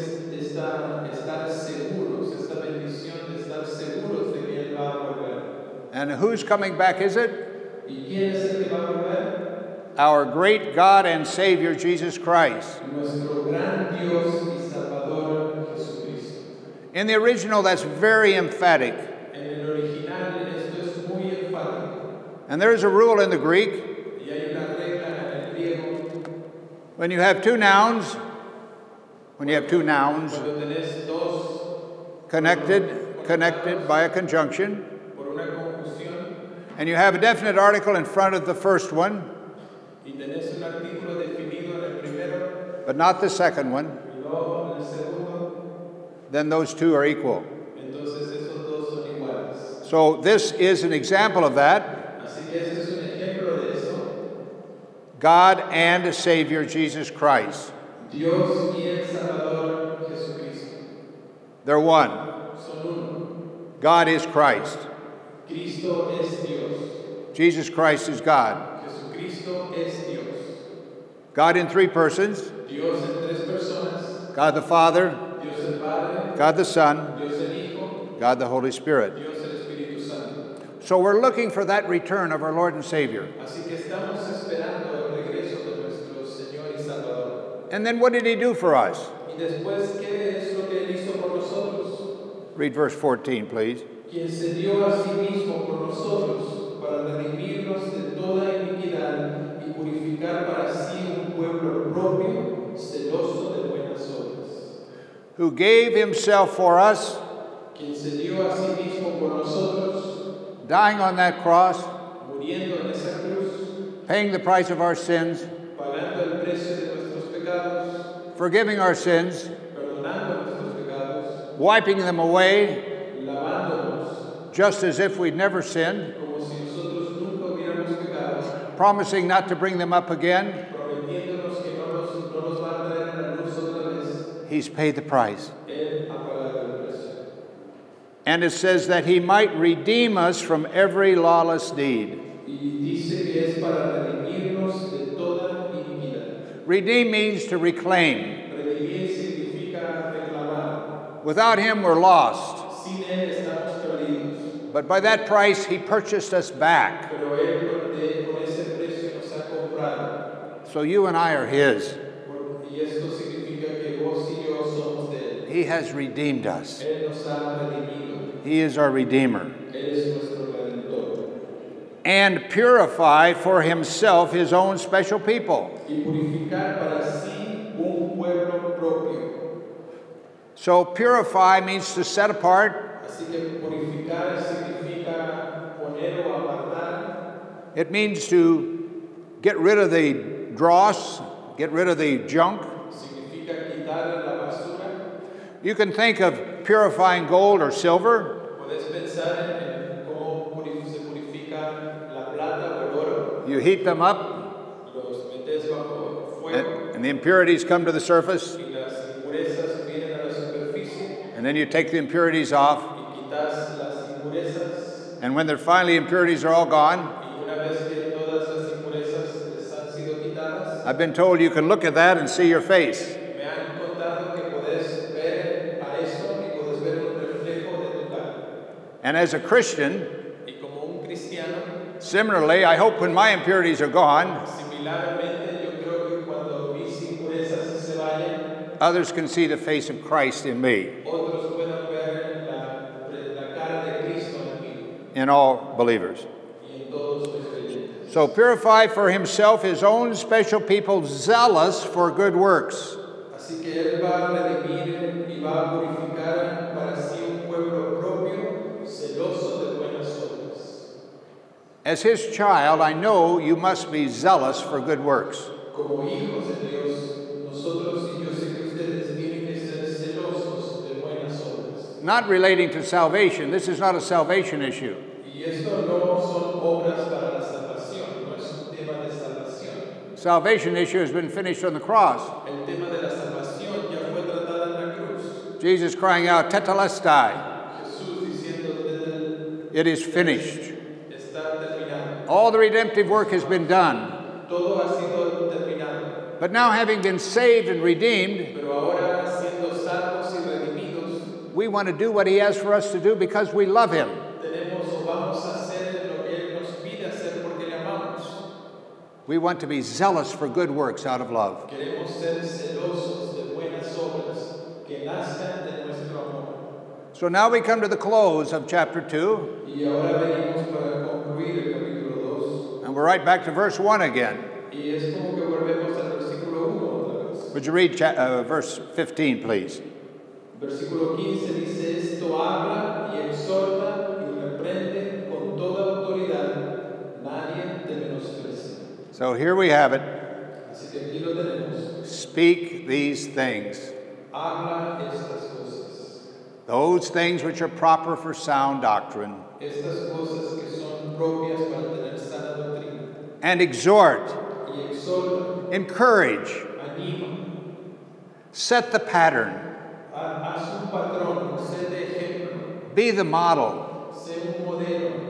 [SPEAKER 1] estar seguros, esta bendición de estar seguros de que Él va a volver.
[SPEAKER 2] And whose coming back is it?
[SPEAKER 1] ¿Y quién es el que va a volver?
[SPEAKER 2] Our great God and Savior, Jesus Christ.
[SPEAKER 1] Nuestro gran Dios y Salvador Jesucristo.
[SPEAKER 2] In the original, that's very emphatic.
[SPEAKER 1] En el original esto es muy enfático.
[SPEAKER 2] And there is a rule in the Greek.
[SPEAKER 1] Y hay una regla en el griego.
[SPEAKER 2] When you have two nouns,
[SPEAKER 1] Cuando tenés dos
[SPEAKER 2] connected by a conjunction,
[SPEAKER 1] por una conjunción,
[SPEAKER 2] and you have a definite article in front of the first one,
[SPEAKER 1] y tenés un artículo definido en el primero,
[SPEAKER 2] but not the second one,
[SPEAKER 1] y luego en el segundo,
[SPEAKER 2] then those two are equal.
[SPEAKER 1] entonces esos dos son iguales.
[SPEAKER 2] So this is an example of that.
[SPEAKER 1] Así que este es un ejemplo de eso.
[SPEAKER 2] God and Savior Jesus Christ.
[SPEAKER 1] Dios y el Salvador Jesucristo.
[SPEAKER 2] They're one.
[SPEAKER 1] Son uno.
[SPEAKER 2] God is Christ.
[SPEAKER 1] Cristo es Dios.
[SPEAKER 2] Jesus Christ is God.
[SPEAKER 1] Jesucristo es Dios.
[SPEAKER 2] God in three persons.
[SPEAKER 1] Dios en tres personas.
[SPEAKER 2] God the Father.
[SPEAKER 1] Dios el Padre.
[SPEAKER 2] God the Son.
[SPEAKER 1] Dios el Hijo.
[SPEAKER 2] God the Holy Spirit.
[SPEAKER 1] Dios el Espíritu Santo.
[SPEAKER 2] So we're looking for that return of our Lord and Savior.
[SPEAKER 1] Así que estamos esperando el regreso de nuestro Señor y Salvador.
[SPEAKER 2] And then what did he do for us?
[SPEAKER 1] Y después, ¿qué es lo que Él hizo por nosotros?
[SPEAKER 2] Read verse 14, please.
[SPEAKER 1] Quien se dio a sí mismo por nosotros para redimirnos de toda iniquidad y purificar para sí un pueblo propio, celoso de buenas obras.
[SPEAKER 2] Who gave himself for us,
[SPEAKER 1] Quien se dio a sí mismo por nosotros,
[SPEAKER 2] dying on that cross,
[SPEAKER 1] muriendo en esa cruz,
[SPEAKER 2] paying the price of our sins,
[SPEAKER 1] pagando el precio de nuestros pecados,
[SPEAKER 2] forgiving our sins,
[SPEAKER 1] perdonando nuestros pecados,
[SPEAKER 2] wiping them away,
[SPEAKER 1] lavándonos,
[SPEAKER 2] just as if we'd never sinned,
[SPEAKER 1] como si nosotros nunca hubiéramos pecado,
[SPEAKER 2] promising not to bring them up again.
[SPEAKER 1] prometiéndonos que no nos va a traer a la luz otra vez.
[SPEAKER 2] He's paid the price.
[SPEAKER 1] Él ha pagado el precio.
[SPEAKER 2] And it says that he might redeem us from every lawless deed.
[SPEAKER 1] Y dice que es para redimirnos de toda iniquidad.
[SPEAKER 2] Redeem means to reclaim.
[SPEAKER 1] Redimir significa reclamar.
[SPEAKER 2] Without him, we're lost.
[SPEAKER 1] Sin Él estamos perdidos.
[SPEAKER 2] But by that price, he purchased us back.
[SPEAKER 1] Pero Él con ese precio nos ha comprado.
[SPEAKER 2] So you and I are his.
[SPEAKER 1] Y esto significa que vos y yo somos de Él.
[SPEAKER 2] He has redeemed us.
[SPEAKER 1] Él nos ha redimido.
[SPEAKER 2] He is our Redeemer.
[SPEAKER 1] Él es nuestro Redentor.
[SPEAKER 2] And purify for himself his own special people.
[SPEAKER 1] Y purificar para sí un pueblo propio.
[SPEAKER 2] So purify means to set apart.
[SPEAKER 1] Así que purificar significa poner o apartar.
[SPEAKER 2] It means to get rid of the dross, get rid of the junk.
[SPEAKER 1] Significa quitar la basura.
[SPEAKER 2] You can think of purifying gold or silver.
[SPEAKER 1] Puedes pensar en cómo se purifica la plata o el oro.
[SPEAKER 2] You heat them up,
[SPEAKER 1] Los metes bajo fuego
[SPEAKER 2] and the impurities come to the surface.
[SPEAKER 1] y las impurezas vienen a la superficie
[SPEAKER 2] And then you take the impurities off.
[SPEAKER 1] y quitas las impurezas.
[SPEAKER 2] And when finally impurities are all gone,
[SPEAKER 1] Y una vez que todas las impurezas les han sido quitadas,
[SPEAKER 2] I've been told you can look at that and see your face.
[SPEAKER 1] me han contado que puedes ver a eso y puedes ver un reflejo de tu cara.
[SPEAKER 2] And as a Christian,
[SPEAKER 1] Y como un cristiano,
[SPEAKER 2] similarly, I hope when my impurities are gone,
[SPEAKER 1] similarmente yo creo que cuando mis impurezas se vayan,
[SPEAKER 2] others can see the face of Christ in me,
[SPEAKER 1] otros puedan ver la cara de Cristo en mí
[SPEAKER 2] in all believers.
[SPEAKER 1] y en todos los creyentes.
[SPEAKER 2] So purify for himself his own special people, zealous for good works.
[SPEAKER 1] Así que Él va a redimir y va a purificar para sí un pueblo propio, celoso de buenas obras.
[SPEAKER 2] As his child, I know you must be zealous for good works.
[SPEAKER 1] Como hijos de Dios, nosotros y yo sé que ustedes tienen que ser celosos de buenas obras.
[SPEAKER 2] Not relating to salvation. This is not a salvation issue.
[SPEAKER 1] Y esto no son obras para la salvación, no es un tema de salvación.
[SPEAKER 2] Salvation issue has been finished on the cross.
[SPEAKER 1] El tema de la salvación ya fue tratada en la cruz.
[SPEAKER 2] Jesus crying out, Tetelestai,
[SPEAKER 1] Jesús diciendo,
[SPEAKER 2] it is finished.
[SPEAKER 1] está terminado.
[SPEAKER 2] All the redemptive work has been done.
[SPEAKER 1] Todo ha sido terminado.
[SPEAKER 2] But now, having been saved and redeemed,
[SPEAKER 1] Pero ahora, siendo salvos y redimidos,
[SPEAKER 2] we want to do what he has for us to do because we love him.
[SPEAKER 1] tenemos o vamos a hacer lo que Él nos pide hacer porque le amamos.
[SPEAKER 2] We want to be zealous for good works out of love.
[SPEAKER 1] Queremos ser celosos de buenas obras que nazcan de nuestro amor.
[SPEAKER 2] So now we come to the close of chapter 2,
[SPEAKER 1] Y ahora venimos para concluir el capítulo 2.
[SPEAKER 2] and we're right back to verse 1 again.
[SPEAKER 1] Y es como que volvemos al versículo 1 otra vez.
[SPEAKER 2] Would you read verse 15, please?
[SPEAKER 1] Versículo 15 dice, esto habla y exhorta y reprende con toda autoridad, nadie te menosprecie.
[SPEAKER 2] So here we have it.
[SPEAKER 1] Así que aquí lo tenemos.
[SPEAKER 2] Speak these things,
[SPEAKER 1] Habla estas cosas.
[SPEAKER 2] those things which are proper for sound doctrine,
[SPEAKER 1] Estas cosas que son propias para tener sana doctrina.
[SPEAKER 2] and exhort
[SPEAKER 1] Y exhorta,
[SPEAKER 2] encourage,
[SPEAKER 1] anima,
[SPEAKER 2] set the pattern,
[SPEAKER 1] haz un patrón, sé de ejemplo,
[SPEAKER 2] be the model,
[SPEAKER 1] sé un modelo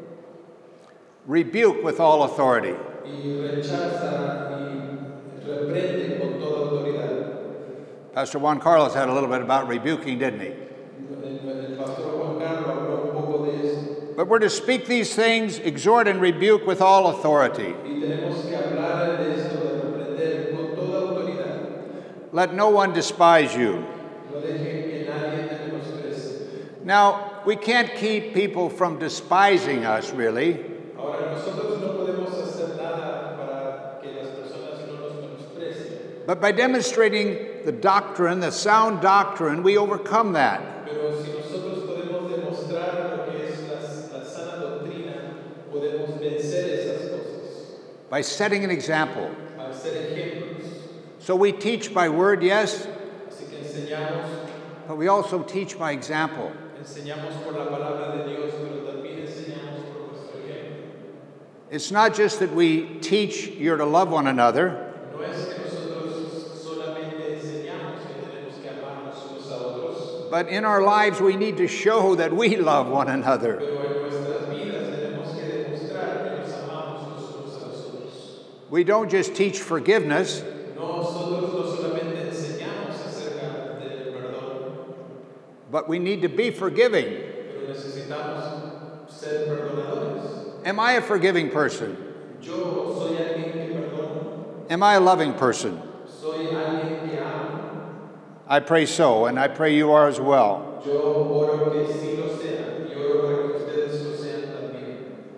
[SPEAKER 2] rebuke with all authority.
[SPEAKER 1] y rechaza y reprende con toda autoridad.
[SPEAKER 2] Pastor Juan Carlos had a little bit about rebuking, didn't he?
[SPEAKER 1] El pastor Juan Carlos habló un poco de esto.
[SPEAKER 2] But we're to speak these things, exhort and rebuke with all authority.
[SPEAKER 1] Y tenemos que hablar de esto, de reprender con toda autoridad.
[SPEAKER 2] Let no one despise you.
[SPEAKER 1] No dejen que nadie te menosprecie.
[SPEAKER 2] Now, we can't keep people from despising us, really.
[SPEAKER 1] Ahora, nosotros no podemos hacer nada para que las personas no nos menosprecien.
[SPEAKER 2] But by demonstrating the doctrine, the sound doctrine, we overcome that.
[SPEAKER 1] Pero si nosotros podemos demostrar lo que es la sana doctrina, podemos vencer esas cosas.
[SPEAKER 2] By setting an example.
[SPEAKER 1] Al ser ejemplos.
[SPEAKER 2] So we teach by word, yes,
[SPEAKER 1] Así que enseñamos,
[SPEAKER 2] but we also teach by example.
[SPEAKER 1] enseñamos por la palabra de Dios, pero también enseñamos por nuestro ejemplo.
[SPEAKER 2] It's not just that we teach you're to love one another,
[SPEAKER 1] No es que nosotros solamente enseñamos que tenemos que amarnos unos a otros,
[SPEAKER 2] but in our lives we need to show that we love one another.
[SPEAKER 1] pero en nuestras vidas tenemos que demostrar que nos amamos los unos a los otros.
[SPEAKER 2] We don't just teach forgiveness,
[SPEAKER 1] Nosotros no solamente enseñamos acerca del perdón,
[SPEAKER 2] but we need to be forgiving.
[SPEAKER 1] pero necesitamos ser perdonadores.
[SPEAKER 2] Am I a forgiving person?
[SPEAKER 1] Yo soy alguien que perdona.
[SPEAKER 2] Am I a loving person?
[SPEAKER 1] Soy alguien que ama.
[SPEAKER 2] I pray so, and I pray you are as well.
[SPEAKER 1] Yo oro que sí lo sean y oro para que ustedes lo sean también.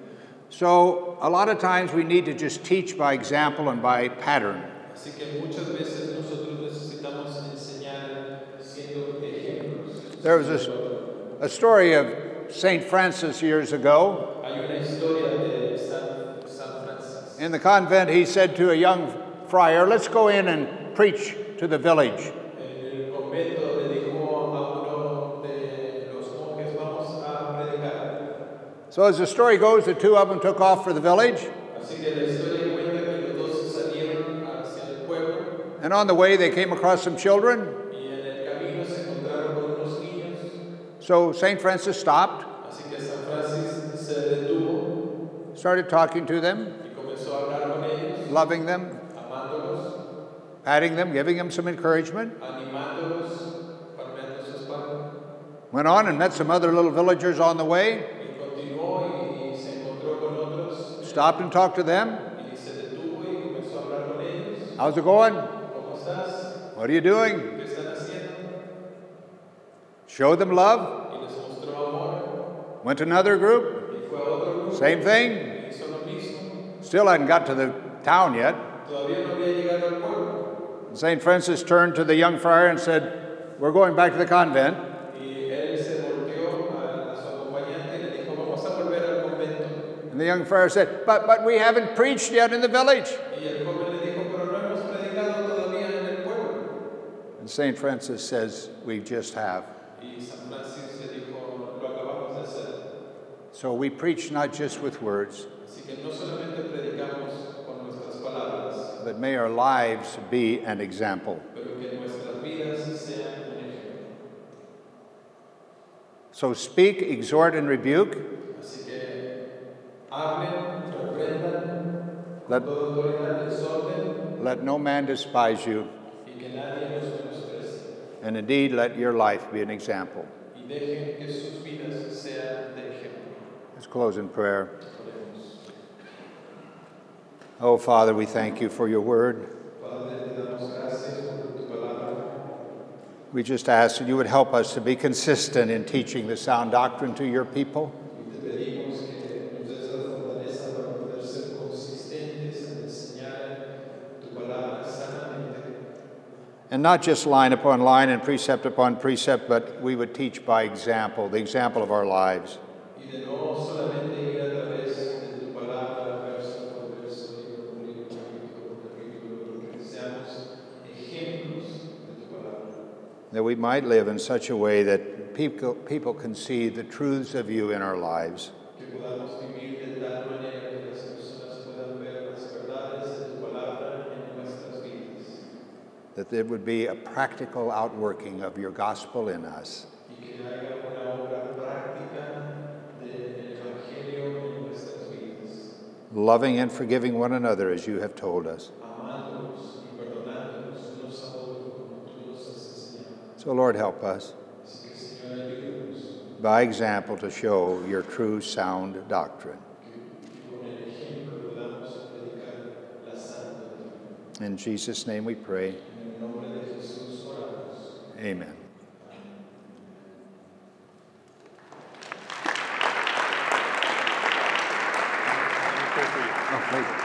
[SPEAKER 2] So, a lot of times we need to just teach by example and by pattern.
[SPEAKER 1] Así que muchas veces nosotros necesitamos enseñar siendo ejemplos.
[SPEAKER 2] There was a story of St. Francis years ago.
[SPEAKER 1] Hay una historia de San Francisco.
[SPEAKER 2] In the convent, he said to a young friar, let's go in and preach to the village.
[SPEAKER 1] En el convento le dijo a uno de los monjes, vamos a predicar.
[SPEAKER 2] So as the story goes, the two of them took off for the village.
[SPEAKER 1] Así que la historia cuenta que los dos salieron hacia el pueblo
[SPEAKER 2] And on the way, they came across some children.
[SPEAKER 1] y en el camino se encontraron con unos niños.
[SPEAKER 2] So St. Francis stopped,
[SPEAKER 1] Así que San Francisco se detuvo
[SPEAKER 2] started talking to them,
[SPEAKER 1] y comenzó a hablar con ellos,
[SPEAKER 2] loving them,
[SPEAKER 1] amándolos,
[SPEAKER 2] patting them, giving them some encouragement.
[SPEAKER 1] animándolos, palmeando su espalda.
[SPEAKER 2] Went on and met some other little villagers on the way,
[SPEAKER 1] Y continuó y se encontró con otros
[SPEAKER 2] stopped and talked to them.
[SPEAKER 1] y se detuvo y comenzó a hablar con ellos.
[SPEAKER 2] How's it going?
[SPEAKER 1] ¿Cómo estás?
[SPEAKER 2] What are you doing?
[SPEAKER 1] ¿Qué están haciendo?
[SPEAKER 2] Showed them love.
[SPEAKER 1] Y les mostró amor.
[SPEAKER 2] Went to another group,
[SPEAKER 1] Y fue a otro grupo.
[SPEAKER 2] same thing.
[SPEAKER 1] Y hizo lo mismo.
[SPEAKER 2] Still hadn't got to the town yet.
[SPEAKER 1] Todavía no había llegado al pueblo.
[SPEAKER 2] St. Francis turned to the young friar and said, we're going back to the convent.
[SPEAKER 1] Y él se volteó a su acompañante y le dijo, vamos a volver al convento.
[SPEAKER 2] And the young friar said, but we haven't preached yet in the village.
[SPEAKER 1] Y el joven le dijo, pero no hemos predicado todavía en el pueblo.
[SPEAKER 2] And St. Francis says, we just have.
[SPEAKER 1] Y San Francisco le dijo, lo acabamos de hacer.
[SPEAKER 2] So we preach not just with words,
[SPEAKER 1] Así que no solamente predicamos con nuestras palabras,
[SPEAKER 2] but may our lives be an example.
[SPEAKER 1] pero que nuestras vidas sean un ejemplo.
[SPEAKER 2] So speak, exhort, and rebuke.
[SPEAKER 1] Así que hablen, reprendan,
[SPEAKER 2] Let,
[SPEAKER 1] con toda autoridad exhorten
[SPEAKER 2] let no man despise you.
[SPEAKER 1] y que nadie los menosprecie.
[SPEAKER 2] And indeed, let your life be an example.
[SPEAKER 1] Y dejen que sus vidas sean de ejemplo.
[SPEAKER 2] Let's close in prayer.
[SPEAKER 1] Oremos.
[SPEAKER 2] Oh, Father, we thank you for your word.
[SPEAKER 1] Padre, te damos gracias por tu palabra.
[SPEAKER 2] We just ask that you would help us to be consistent in teaching the sound doctrine to your people.
[SPEAKER 1] Y te pedimos que nos des la fortaleza para poder ser consistentes en enseñar tu palabra sanamente.
[SPEAKER 2] And not just line upon line and precept upon precept, but we would teach by example, the example of our lives.
[SPEAKER 1] Y de no solamente ir a través de tu palabra, verso por verso, libro por capítulo, pero que seamos ejemplos de tu palabra.
[SPEAKER 2] That we might live in such a way that people can see the truths of you in our lives.
[SPEAKER 1] Que podamos vivir de tal manera que las personas puedan ver las verdades de tu palabra
[SPEAKER 2] that there would be a practical outworking of your gospel in us.
[SPEAKER 1] Y que haya una obra práctica del Evangelio en nuestras vidas.
[SPEAKER 2] Loving and forgiving one another as you have told us.
[SPEAKER 1] Amándonos y perdonándonos unos a otros como tú nos has enseñado.
[SPEAKER 2] So Lord, help us
[SPEAKER 1] Así que Señor, ayúdanos
[SPEAKER 2] by example to show your true sound doctrine.
[SPEAKER 1] que con el ejemplo podamos predicar la santa doctrina.
[SPEAKER 2] In Jesus' name we pray.
[SPEAKER 1] En el nombre de Jesús oramos.
[SPEAKER 2] Amen. Oh, please.